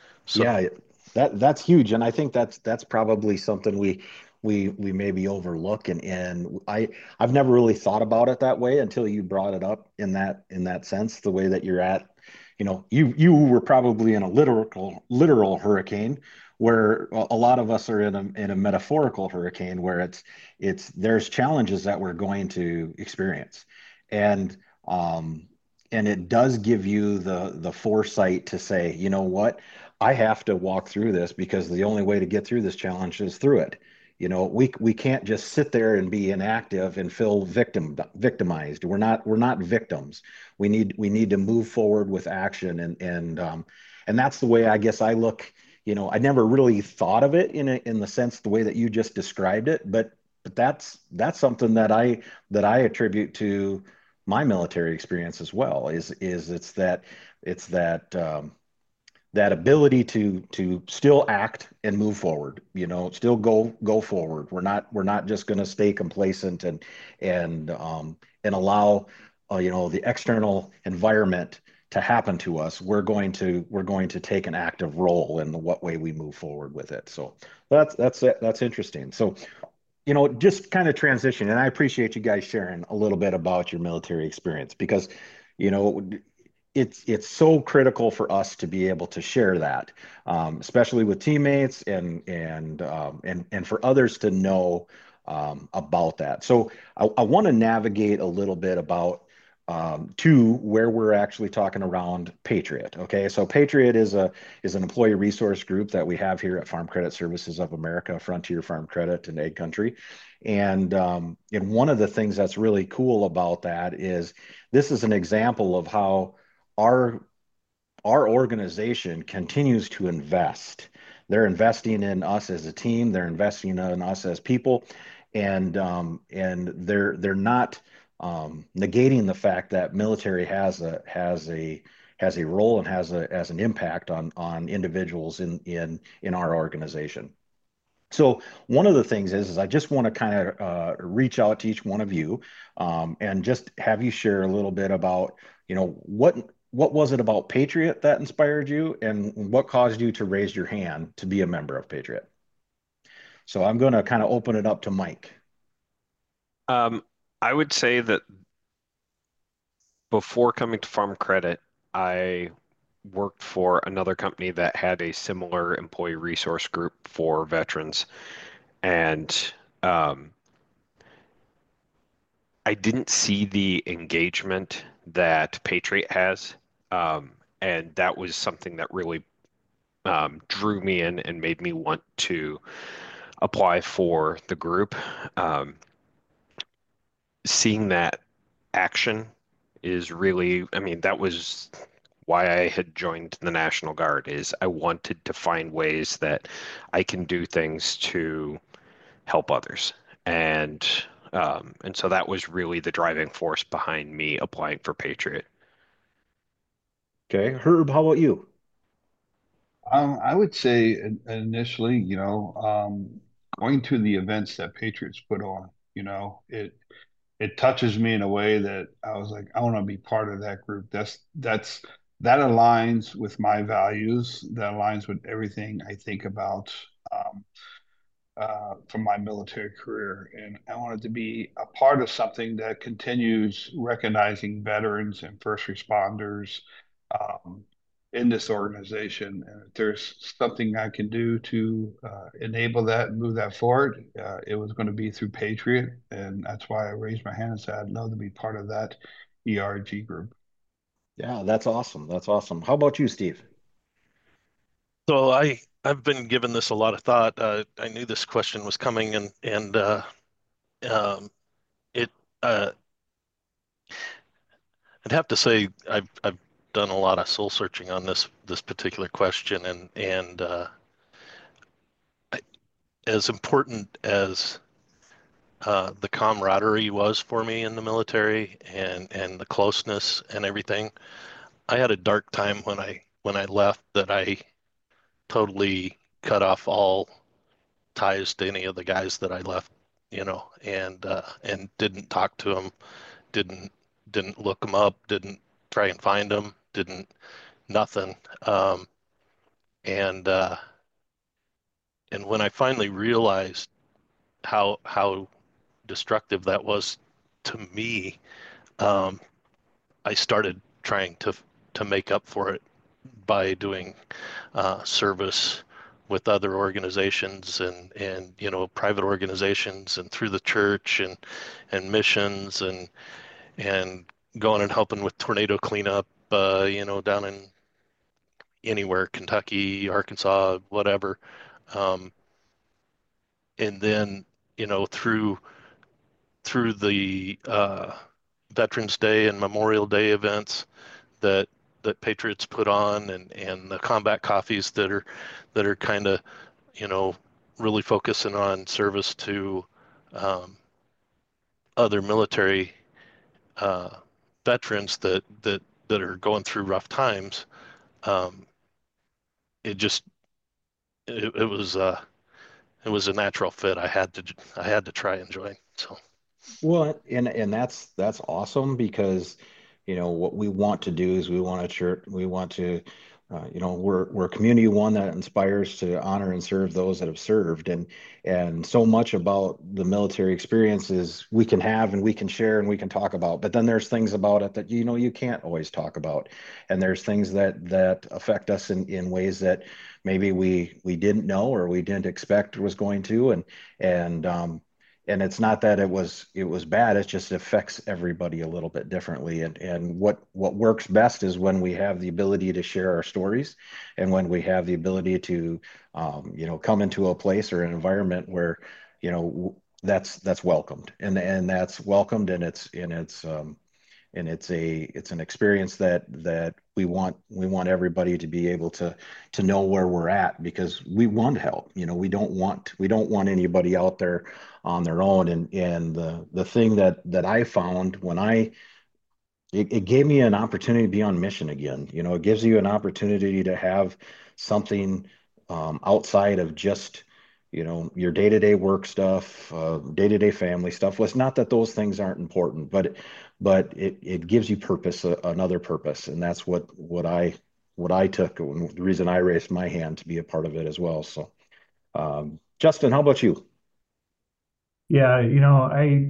So Yeah, that that's huge, and I think that's that's probably something we we we maybe overlook, and and I I've never really thought about it that way until you brought it up in that in that sense, the way that you're at, you know, you you were probably in a literal literal hurricane where a a lot of us are in a in a metaphorical hurricane where it's it's there's challenges that we're going to experience, and um and it does give you the the foresight to say, you know what? I have to walk through this because the only way to get through this challenge is through it. You know, we we can't just sit there and be inactive and feel victim victimized. We're not we're not victims. We need we need to move forward with action, and and um and that's the way I guess I look. You know, I never really thought of it in a, in the sense the way that you just described it, but but that's that's something that I that I attribute to my military experience as well. Is is it's that it's that um, that ability to to still act and move forward, you know, still go go forward. We're not we're not just going to stay complacent and and um and allow uh, you know, the external environment to happen to us. We're going to we're going to take an active role in the, what way we move forward with it. So that's that's that's interesting. So, you know, just kind of transition, and I appreciate you guys sharing a little bit about your military experience because, you know, it's it's so critical for us to be able to share that, um, especially with teammates and and um, and and for others to know um, about that. So I, I want to navigate a little bit about um, to where we're actually talking around Patriot. Okay, so Patriot is a is an employee resource group that we have here at Farm Credit Services of America, Frontier Farm Credit and Ag Country, and um, and one of the things that's really cool about that is this is an example of how our our organization continues to invest. They're investing in us as a team. They're investing in us as people, and um, and they're they're not um, negating the fact that military has a has a has a role and has a has an impact on on individuals in in in our organization. So one of the things is, is I just want to kind of uh, reach out to each one of you, um, and just have you share a little bit about, you know, what what was it about Patriot that inspired you, and what caused you to raise your hand to be a member of Patriot. So I'm going to kind of open it up to Mike. Um, I would say that before coming to Farm Credit, I worked for another company that had a similar employee resource group for veterans. And um, I didn't see the engagement that Patriot has. Um, and that was something that really um, drew me in and made me want to apply for the group. Um, Seeing that action is really, I mean, that was why I had joined the National Guard is I wanted to find ways that I can do things to help others. And um, and so that was really the driving force behind me applying for Patriot. Okay. Herb, how about you? Um, I would say in- initially, you know, um, going to the events that Patriots put on, you know, it it touches me in a way that I was like, I want to be part of that group. That's that's that aligns with my values. That aligns with everything I think about. Um, uh, from my military career. And I wanted to be a part of something that continues recognizing veterans and first responders um, in this organization. And if there's something I can do to uh, enable that and move that forward, uh, it was going to be through Patriot. And that's why I raised my hand and said, I'd love to be part of that E R G group. Yeah, that's awesome. That's awesome. How about you, Steve? So I I've been giving this a lot of thought. Uh, I knew this question was coming, and and uh, um, it uh, I'd have to say I've I've done a lot of soul searching on this this particular question, and and uh, I, as important as uh, the camaraderie was for me in the military, and and the closeness and everything, I had a dark time when I when I left that I totally cut off all ties to any of the guys that I left, you know, and uh, and didn't talk to them, didn't didn't look them up, didn't try and find them, didn't nothing. Um, and uh, and when I finally realized how how destructive that was to me, um, I started trying to to make up for it by doing uh, service with other organizations and and you know private organizations and through the church and and missions and and going and helping with tornado cleanup, uh, you know, down in anywhere, Kentucky, Arkansas, whatever. Um, and then, you know, through through the uh, Veterans Day and Memorial Day events that that Patriots put on, and and the combat coffees that are that are kind of, you know, really focusing on service to um, other military uh, veterans that that that are going through rough times. Um, it just it, it was uh, it was a natural fit. I had to I had to try and join. So Well, and and that's that's awesome because, you know, what we want to do is we want to church, we want to, uh, you know, we're we're a community one that inspires to honor and serve those that have served, and and so much about the military experiences we can have and we can share and we can talk about, but then there's things about it that you know you can't always talk about, and there's things that that affect us in in ways that maybe we we didn't know or we didn't expect was going to, and and um and it's not that it was it was bad, it just affects everybody a little bit differently, and and what what works best is when we have the ability to share our stories, and when we have the ability to um, you know come into a place or an environment where you know that's that's welcomed, and and that's welcomed, and it's and it's um, and it's a it's an experience that that we want we want everybody to be able to to know where we're at, because we want help. You know, we don't want we don't want anybody out there on their own. And and the the thing that that I found when I it, it gave me an opportunity to be on mission again. You know, it gives you an opportunity to have something um, outside of just, you know, your day-to-day work stuff, uh, day-to-day family stuff. Well, it's not that those things aren't important, but but it it gives you purpose, uh, another purpose, and that's what what I what I took, and the reason I raised my hand to be a part of it as well. So, um, Justin, how about you? Yeah, you know, I,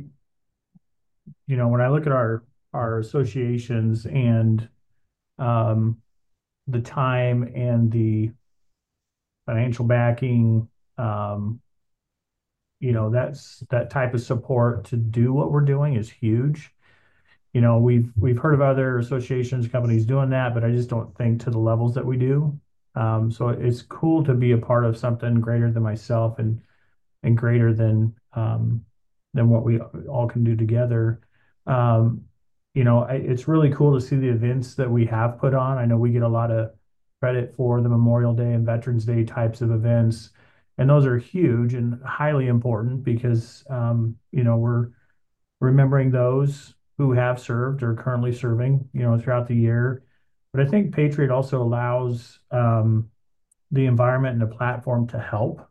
you know, when I look at our our associations and um, the time and the financial backing, um, you know, that's that type of support to do what we're doing is huge. You know, we've we've heard of other associations, companies doing that, but I just don't think to the levels that we do. Um, so it's cool to be a part of something greater than myself and and greater than um, than what we all can do together. Um, you know, I, it's really cool to see the events that we have put on. I know we get a lot of credit for the Memorial Day and Veterans Day types of events, and those are huge and highly important because, um, you know, we're remembering those who have served or currently serving, you know, throughout the year. But I think Patriot also allows um, the environment and the platform to help.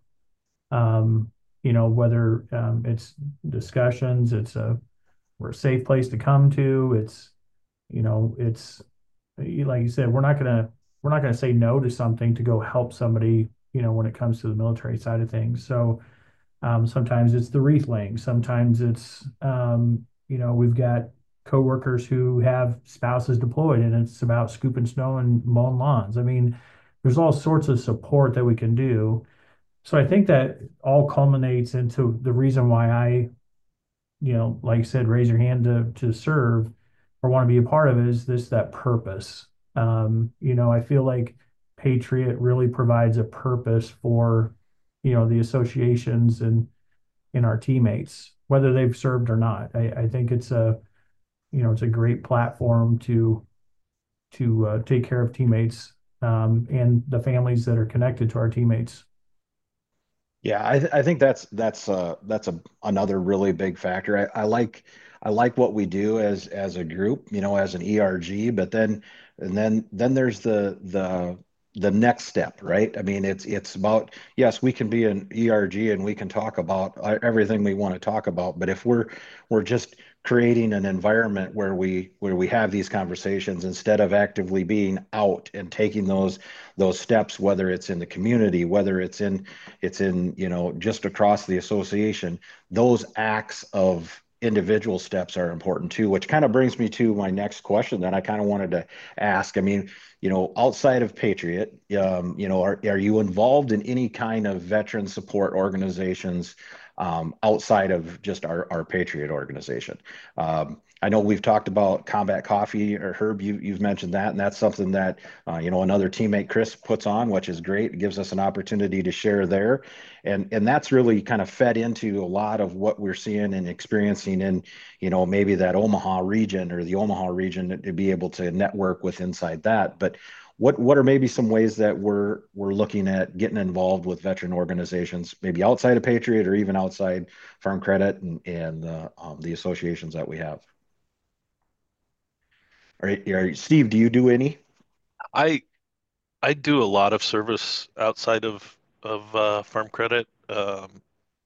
Um, you know, whether um, it's discussions, it's a we're a safe place to come to. It's you know, it's like you said, we're not gonna we're not gonna say no to something to go help somebody. You know, when it comes to the military side of things. So um, sometimes it's the wreath laying. Sometimes it's, um, you know, we've got coworkers who have spouses deployed and it's about scooping snow and mowing lawns. I mean, there's all sorts of support that we can do. So I think that all culminates into the reason why I, you know, like you said, raise your hand to to serve or want to be a part of it is this that purpose. Um, you know, I feel like Patriot really provides a purpose for, you know, the associations and in our teammates, whether they've served or not. I, I think it's a, you know, it's a great platform to to uh, take care of teammates um, and the families that are connected to our teammates. Yeah, I th I think that's that's uh that's a another really big factor. I, I like I like what we do as as a group, you know, as an E R G, but then and then then there's the the the next step, right? I mean, it's it's about yes, we can be an E R G and we can talk about uh, everything we want to talk about, but if we're we're just creating an environment where we where we have these conversations instead of actively being out and taking those those steps, whether it's in the community, whether it's in it's in, you know, just across the association. Those acts of individual steps are important too, which kind of brings me to my next question that I kind of wanted to ask. I mean, you know, outside of Patriot, um, you know, are, are you involved in any kind of veteran support organizations um, outside of just our, our Patriot organization? Um, I know we've talked about Combat Coffee, or Herb, you, you've mentioned that, and that's something that, uh, you know, another teammate, Chris, puts on, which is great. It gives us an opportunity to share there. And, and that's really kind of fed into a lot of what we're seeing and experiencing in, you know, maybe that Omaha region or the Omaha region to be able to network with inside that. But what what are maybe some ways that we're we're looking at getting involved with veteran organizations, maybe outside of Patriot or even outside Farm Credit and and uh, um, the associations that we have? All right, all right, Steve, do you do any? I I do a lot of service outside of of uh, Farm Credit. Um,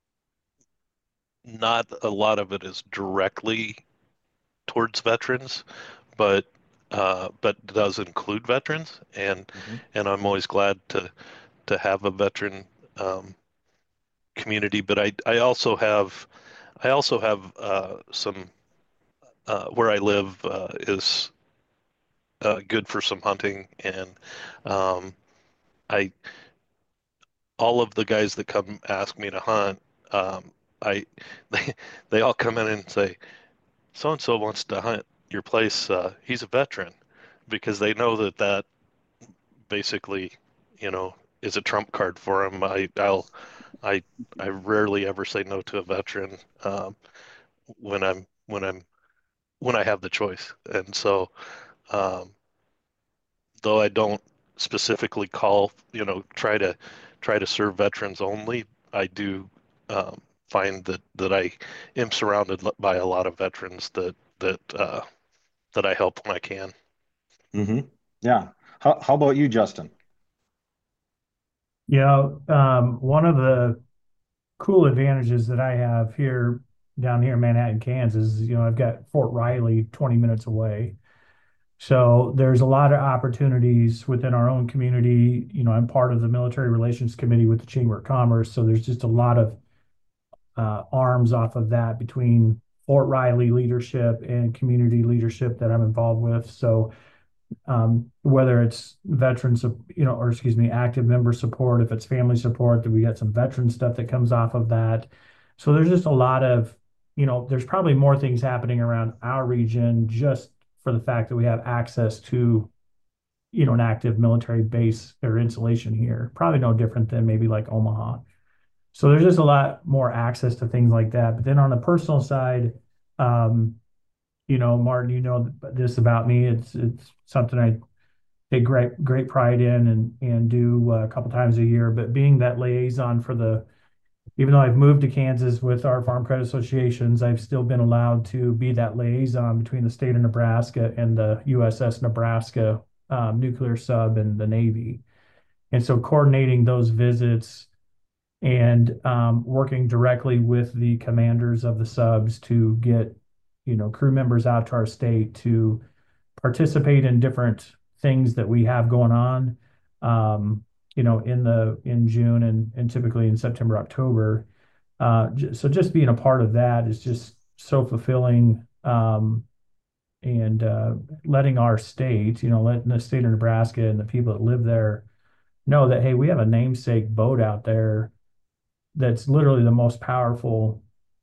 not a lot of it is directly towards veterans, but uh, but does include veterans, and Mhm. and I'm always glad to to have a veteran um, community. But I I also have I also have uh, some uh, where I live uh, is uh, good for some hunting, and um, I all of the guys that come ask me to hunt, um, I they they all come in and say, so and so wants to hunt your place. Uh, he's a veteran, because they know that that basically, you know, is a trump card for him. I I'll I I rarely ever say no to a veteran um, when I'm when I'm when I have the choice. And so, um, though I don't specifically call, you know, try to try to serve veterans only, I do um, find that that I am surrounded by a lot of veterans that that uh, that I help when I can. Hmm. Yeah. How, how about you, Justin? You know, um, one of the cool advantages that I have here down here in Manhattan, Kansas, you know, I've got Fort Riley twenty minutes away. So there's a lot of opportunities within our own community. You know, I'm part of the military relations committee with the Chamber of Commerce. So there's just a lot of uh, arms off of that between Fort Riley leadership and community leadership that I'm involved with. So um, whether it's veterans, you know, or excuse me, active member support, if it's family support, that we got some veteran stuff that comes off of that. So there's just a lot of, you know, there's probably more things happening around our region just for the fact that we have access to, you know, an active military base or installation here. Probably no different than maybe like Omaha. So there's just a lot more access to things like that. But then on the personal side, um, you know, Martin, you know this about me. It's it's something I take great great pride in and and do uh, a couple times a year. But being that liaison for the, even though I've moved to Kansas with our farm credit associations, I've still been allowed to be that liaison between the state of Nebraska and the U S S Nebraska um, nuclear sub and the Navy. And so coordinating those visits and um, working directly with the commanders of the subs to get, you know, crew members out to our state to participate in different things that we have going on, um, you know, in the in June and and typically in September, October. Uh, so just being a part of that is just so fulfilling, um, and uh, letting our state, you know, letting the state of Nebraska and the people that live there know that, hey, we have a namesake boat out there that's literally the most powerful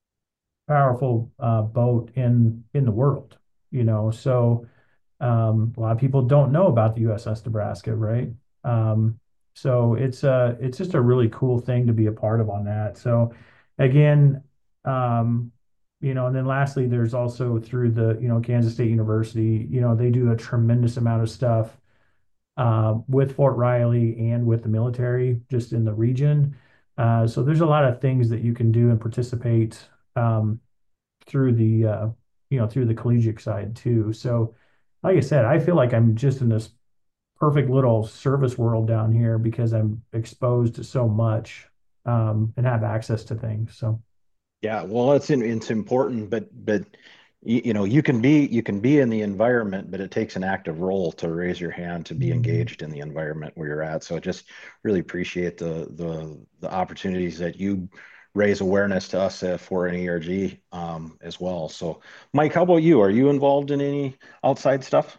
powerful uh, boat in in the world. You know, so um, a lot of people don't know about the U S S Nebraska, right? Um, so it's uh it's just a really cool thing to be a part of on that. So again, um, you know, and then lastly, there's also through the, you know, Kansas State University, you know, they do a tremendous amount of stuff uh, with Fort Riley and with the military just in the region. Uh, so there's a lot of things that you can do and participate um, through the uh, you know, through the collegiate side too. So like I said, I feel like I'm just in this perfect little service world down here because I'm exposed to so much um, and have access to things. So Yeah, well, it's in, it's important, but but you, you know, you can be you can be in the environment, but it takes an active role to raise your hand to be mhm. engaged in the environment where you're at. So I just really appreciate the the the opportunities that you raise awareness to us uh, for an E R G um, as well. So, Mike, how about you? Are you involved in any outside stuff?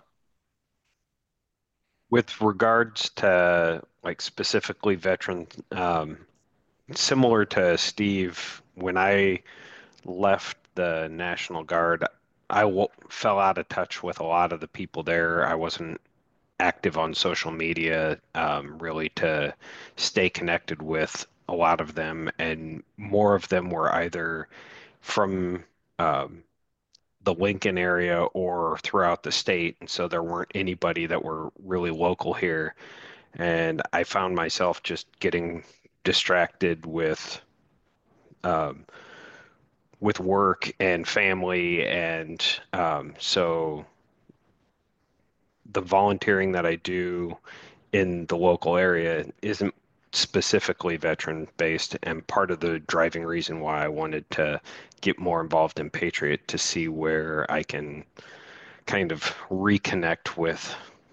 With regards to like specifically veterans, um, similar to Steve, when I left the National Guard, I w fell out of touch with a lot of the people there. I wasn't active on social media, um, really to stay connected with a lot of them, and more of them were either from um, the Lincoln area or throughout the state, and so there weren't anybody that were really local here. And I found myself just getting distracted with um, with work and family, and um, so the volunteering that I do in the local area isn't specifically veteran based, and part of the driving reason why I wanted to get more involved in Patriot to see where I can kind of reconnect with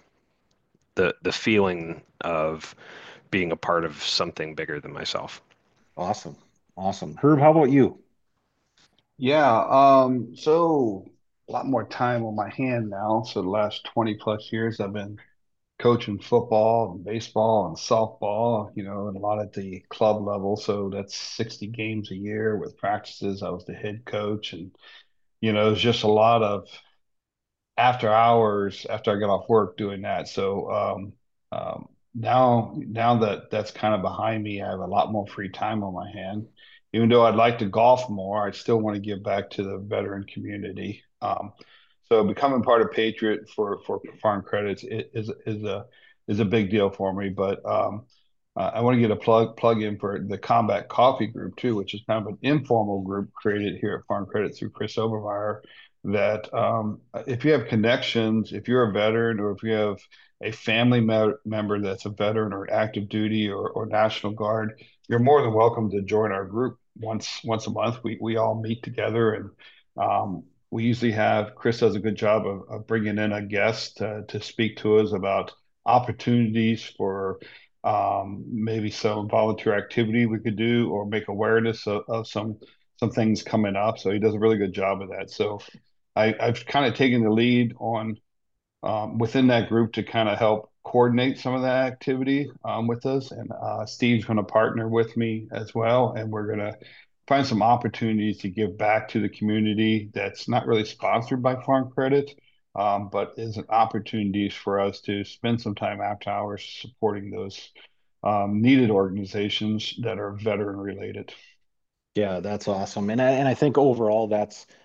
the the feeling of being a part of something bigger than myself. Awesome, awesome. Herb, how about you? Yeah, um, so a lot more time on my hand now. So the last twenty plus years I've been coaching football and baseball and softball, you know, and a lot at the club level. So that's sixty games a year with practices. I was the head coach, and you know, it was just a lot of after hours after I got off work doing that. So um, um, now now that that's kind of behind me, I have a lot more free time on my hand. Even though I'd like to golf more, I still want to give back to the veteran community. Um, so becoming part of Patriot for for farm credits is is a is a big deal for me. But um, uh, I want to get a plug plug in for the Combat Coffee Group too, which is kind of an informal group created here at Farm Credit through Chris Obermeyer that um, if you have connections, if you're a veteran, or if you have a family me- member that's a veteran or active duty or, or National Guard, you're more than welcome to join our group once once a month. We we all meet together, and um, we usually have Chris does a good job of, of bringing in a guest uh, to speak to us about opportunities for um, maybe some volunteer activity we could do or make awareness of, of some some things coming up. So he does a really good job of that. So I, I've kind of taken the lead on um, within that group to kind of help coordinate some of that activity um, with us. And uh, Steve's going to partner with me as well. And we're going to find some opportunities to give back to the community that's not really sponsored by Farm Credit, um, but is an opportunities for us to spend some time after hours supporting those um, needed organizations that are veteran related. Yeah, that's awesome. And I, and I think overall that's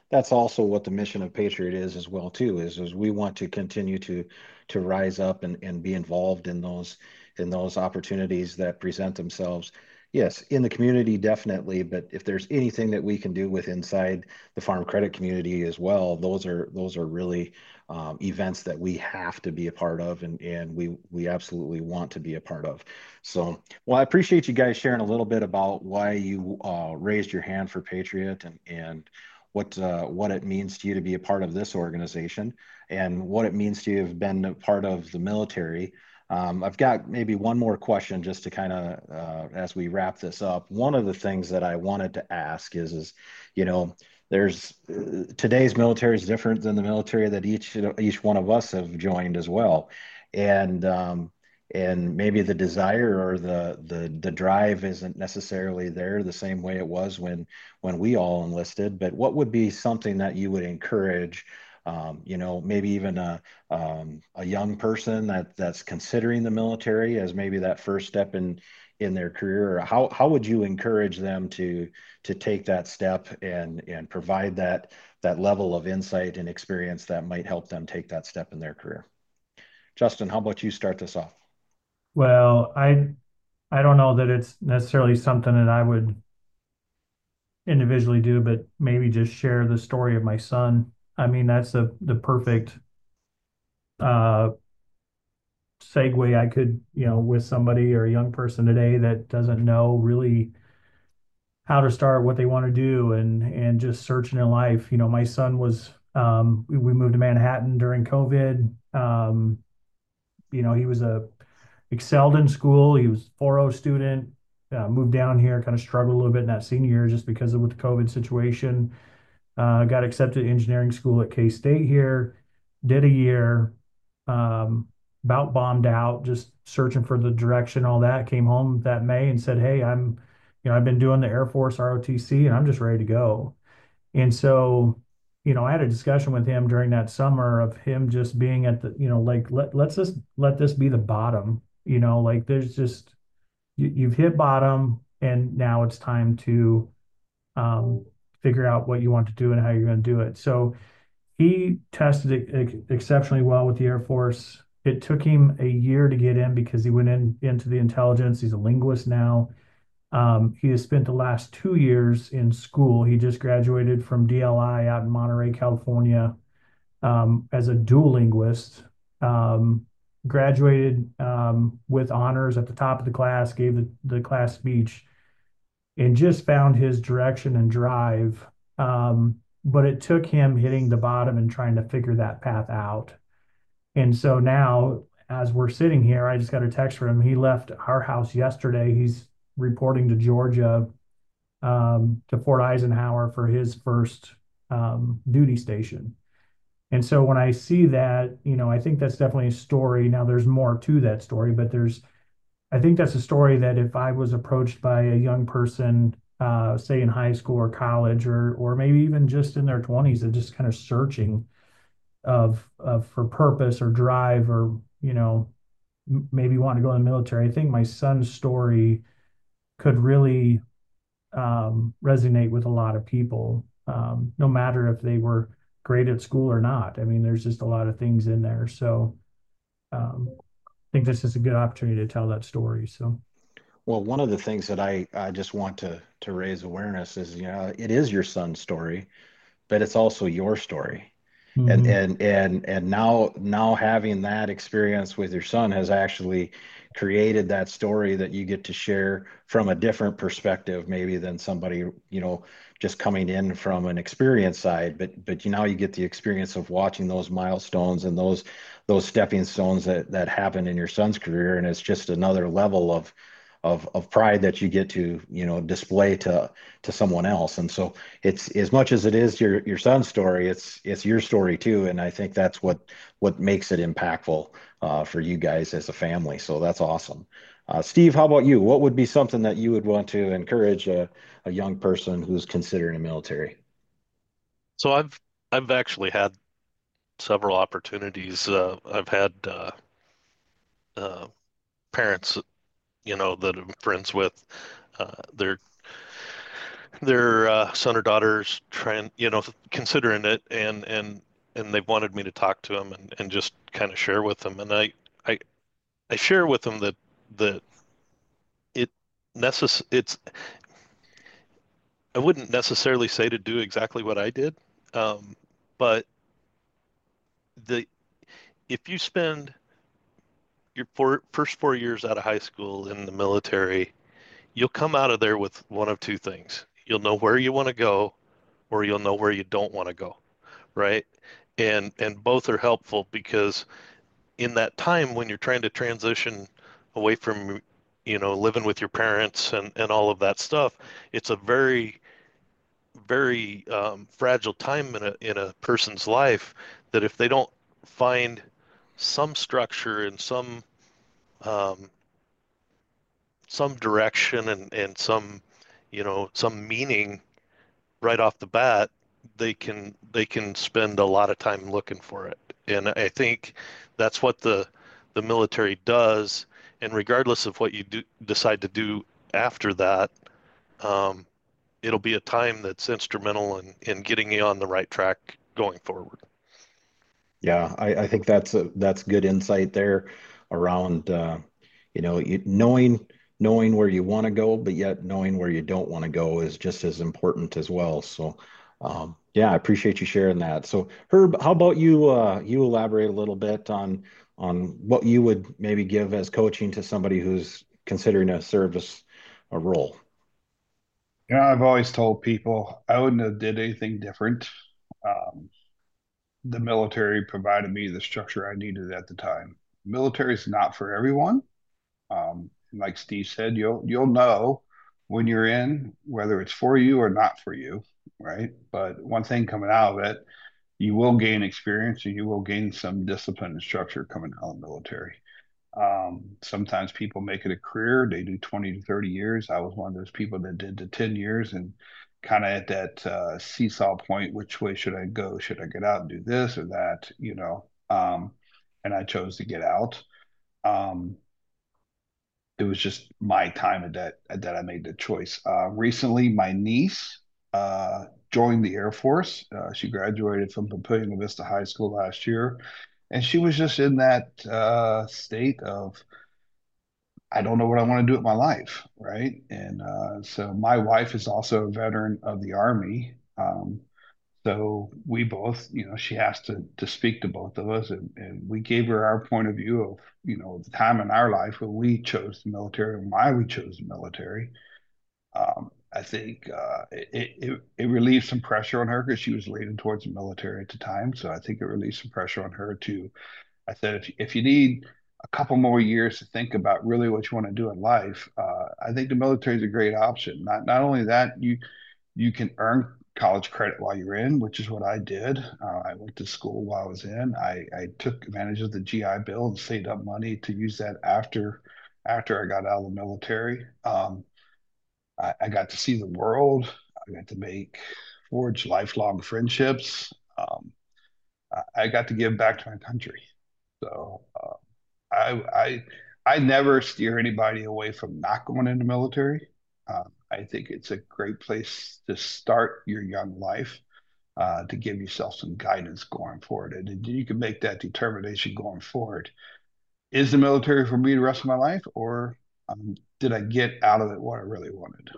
that's also what the mission of Patriot is as well too, is is we want to continue to to rise up and, and be involved in those in those opportunities that present themselves. Yes, in the community, definitely, but if there's anything that we can do with inside the farm credit community as well, those are those are really um, events that we have to be a part of, and and we we absolutely want to be a part of. So, well, I appreciate you guys sharing a little bit about why you uh, raised your hand for Patriot, and and what uh, what it means to you to be a part of this organization, and what it means to you have been a part of the military. Um, I've got maybe one more question just to kind of uh, as we wrap this up. One of the things that I wanted to ask is, is you know, there's uh, today's military is different than the military that each each one of us have joined as well, and um, and maybe the desire or the the the drive isn't necessarily there the same way it was when when we all enlisted. But what would be something that you would encourage, um, you know, maybe even a um, a young person that that's considering the military as maybe that first step in in their career? Or how how would you encourage them to to take that step and and provide that that level of insight and experience that might help them take that step in their career? Justin, how about you start this off? Well, I I don't know that it's necessarily something that I would individually do, but maybe just share the story of my son. I mean, that's the the perfect uh segue I could, you know, with somebody or a young person today that doesn't know really how to start, what they want to do, and and just searching in life. You know, my son was um we, we moved to Manhattan during COVID. Um, you know, he was a excelled in school. He was four oh student. Uh, moved down here, kind of struggled a little bit in that senior year just because of with the COVID situation. Uh, got accepted to engineering school at K-State here. Did a year, um, about bombed out, just searching for the direction, all that. Came home that May and said, "Hey, I'm, you know, I've been doing the Air Force R O T C, and I'm just ready to go." And so, you know, I had a discussion with him during that summer of him just being at the, you know, like let let's just let this be the bottom. You know, like there's just you, you've hit bottom, and now it's time to um, figure out what you want to do and how you're going to do it. So he tested it exceptionally well with the Air Force. It took him a year to get in because he went in into the intelligence. He's a linguist now. Um, he has spent the last two years in school. He just graduated from D L I out in Monterey, California, um, as a dual linguist. Um, graduated um, with honors at the top of the class, gave the, the class speech, and just found his direction and drive. Um, but it took him hitting the bottom and trying to figure that path out. And so now, as we're sitting here, I just got a text from him. He left our house yesterday. He's reporting to Georgia, um, to Fort Eisenhower for his first um, duty station. And so when I see that, you know, I think that's definitely a story. Now, there's more to that story, but there's I think that's a story that if I was approached by a young person, uh, say in high school or college, or or maybe even just in their twenties, and just kind of searching of of for purpose or drive, or you know maybe want to go in the military, I think my son's story could really um, resonate with a lot of people, um, no matter if they were great at school or not. I mean, there's just a lot of things in there. So um, I think this is a good opportunity to tell that story. So. Well, one of the things that I, I just want to to raise awareness is, you know, it is your son's story, but it's also your story. And Mhm. and and and now now having that experience with your son has actually created that story that you get to share from a different perspective, maybe than somebody, you know, just coming in from an experience side. But but you now you get the experience of watching those milestones and those those stepping stones that that happen in your son's career, and it's just another level of of of pride that you get to, you know, display to to someone else. And so it's as much as it is your your son's story, it's it's your story too. And I think that's what what makes it impactful uh, for you guys as a family. So that's awesome. Uh, Steve, how about you? What would be something that you would want to encourage a, a young person who's considering a military? So I've I've actually had several opportunities. Uh, I've had uh, uh, parents, you know, that I'm friends with. Uh, they're their uh, son or daughter's trying, you know, considering it, and and and they've wanted me to talk to them and and just kind of share with them, and I I I share with them that that it necess it's I wouldn't necessarily say to do exactly what I did, um, but the if you spend your four, first four years out of high school in the military, you'll come out of there with one of two things. You'll know where you want to go, or you'll know where you don't want to go, right? And and both are helpful because in that time when you're trying to transition away from, you know, living with your parents and and all of that stuff, it's a very very um, fragile time in a in a person's life that if they don't find some structure and some um, some direction and and some, you know, some meaning right off the bat, they can they can spend a lot of time looking for it. And I think that's what the the military does. And regardless of what you do decide to do after that, um, it'll be a time that's instrumental in in getting you on the right track going forward. Yeah, I, I think that's a, that's good insight there around uh, you know, you, knowing knowing where you want to go, but yet knowing where you don't want to go is just as important as well. So, um, yeah, I appreciate you sharing that. So, Herb, how about you? Uh, you elaborate a little bit on on what you would maybe give as coaching to somebody who's considering a service a role. You know, I've always told people I wouldn't have did anything different. Um, the military provided me the structure I needed at the time. Military is not for everyone. Um, and like Steve said, you'll you'll know when you're in whether it's for you or not for you, right? But one thing coming out of it, you will gain experience and you will gain some discipline and structure coming out of the military. Um, sometimes people make it a career. They do twenty to thirty years. I was one of those people that did the ten years and kind of at that uh, seesaw point. Which way should I go? Should I get out and do this or that? You know, um, and I chose to get out. Um, it was just my time at that at that I made the choice. Uh, recently, my niece uh, joined the Air Force. Uh, she graduated from Papillion Vista High School last year, and she was just in that uh, state of I don't know what I want to do with my life, right? And uh, so my wife is also a veteran of the Army. Um, so we both, you know, she has to to speak to both of us, and, and we gave her our point of view of, you know, the time in our life when we chose the military and why we chose the military. Um, I think uh, it, it it relieved some pressure on her because she was leaning towards the military at the time. So I think it relieved some pressure on her to I said, if, if you need a couple more years to think about really what you want to do in life, uh, I think the military is a great option. Not not only that, you you can earn college credit while you're in, which is what I did. Uh, I went to school while I was in. I, I took advantage of the G I Bill and saved up money to use that after after I got out of the military. Um, I, I got to see the world. I got to make forge lifelong friendships. Um, I, I got to give back to my country. So uh, I I I never steer anybody away from not going in the military. Uh, I think it's a great place to start your young life uh, to give yourself some guidance going forward, and you can make that determination going forward. Is the military for me the rest of my life, or um, did I get out of it what I really wanted?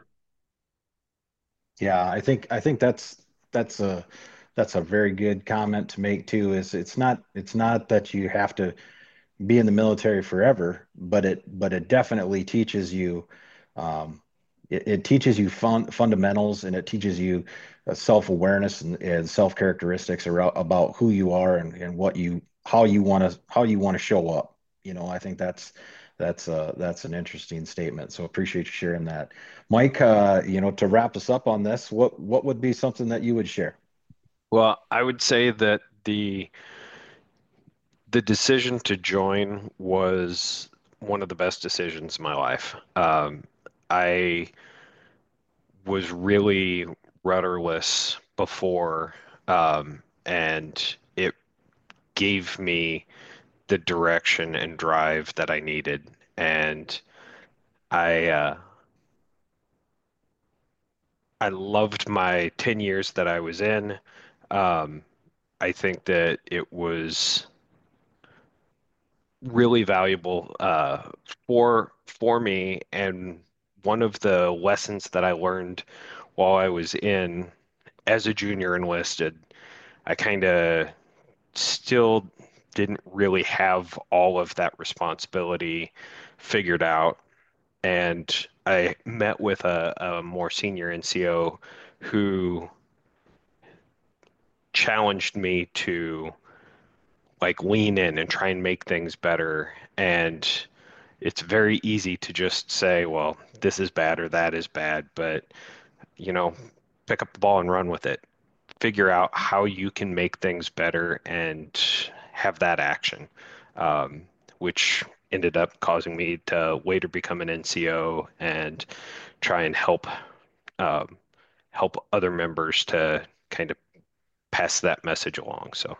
Yeah, I think I think that's that's a that's a very good comment to make too. Is it's not it's not that you have to be in the military forever, but it but it definitely teaches you um, it, it teaches you fun, fundamentals and it teaches you uh, self-awareness and, and self-characteristics about, about who you are and, and what you how you want to how you want to show up. You know, I think that's that's uh that's an interesting statement. So appreciate you sharing that. Mike, uh, you know, to wrap us up on this, what what would be something that you would share? Well, I would say that the the decision to join was one of the best decisions in my life. Um, I was really rudderless before, um, and it gave me the direction and drive that I needed. And I, uh, I loved my ten years that I was in. Um, I think that it was really valuable uh, for for me. And one of the lessons that I learned while I was in as a junior enlisted, I kind of still didn't really have all of that responsibility figured out. And I met with a, a more senior N C O who challenged me to like lean in and try and make things better. And it's very easy to just say, well, this is bad or that is bad, but you know, pick up the ball and run with it. Figure out how you can make things better and have that action, um, which ended up causing me to later become an N C O and try and help um, help other members to kind of pass that message along. So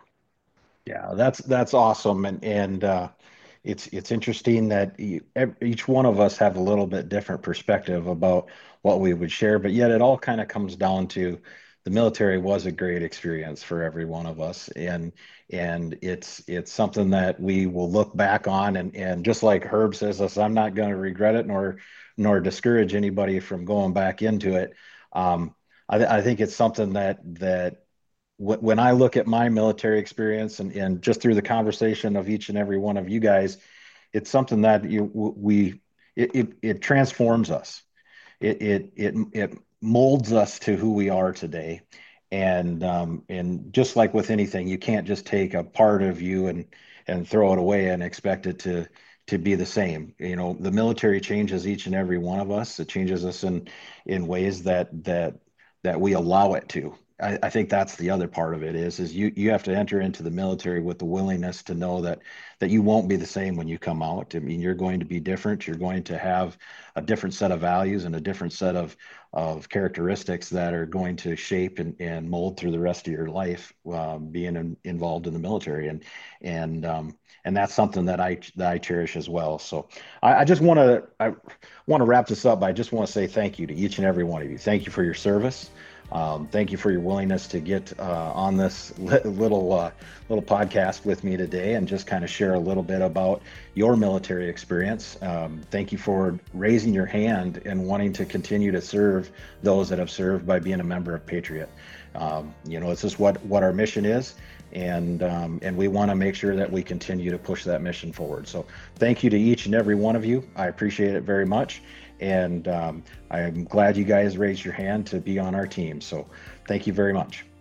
Yeah, that's that's awesome, and and uh, it's it's interesting that you, ev- each one of us have a little bit different perspective about what we would share, but yet it all kind of comes down to the military was a great experience for every one of us, and and it's it's something that we will look back on, and and just like Herb says, us, I'm not going to regret it nor nor discourage anybody from going back into it. Um, I, th- I think it's something that that when I look at my military experience and, and just through the conversation of each and every one of you guys, it's something that you we it, it, it transforms us. It, it it it molds us to who we are today. And um, and just like with anything, you can't just take a part of you and and throw it away and expect it to to be the same. You know, the military changes each and every one of us. It changes us in in ways that that that we allow it to. I, I think that's the other part of it is is you you have to enter into the military with the willingness to know that that you won't be the same when you come out. I mean, you're going to be different. You're going to have a different set of values and a different set of of characteristics that are going to shape and, and mold through the rest of your life, um, being in, involved in the military, and and um, and that's something that I that I cherish as well. So I, I just want to I want to wrap this up. I just want to say thank you to each and every one of you. Thank you for your service. Um, thank you for your willingness to get uh, on this li- little uh, little podcast with me today and just kind of share a little bit about your military experience. Um, thank you for raising your hand and wanting to continue to serve those that have served by being a member of Patriot. Um, you know, it's just what what our mission is, and um, and we want to make sure that we continue to push that mission forward. So thank you to each and every one of you. I appreciate it very much. And um, I'm glad you guys raised your hand to be on our team. So thank you very much.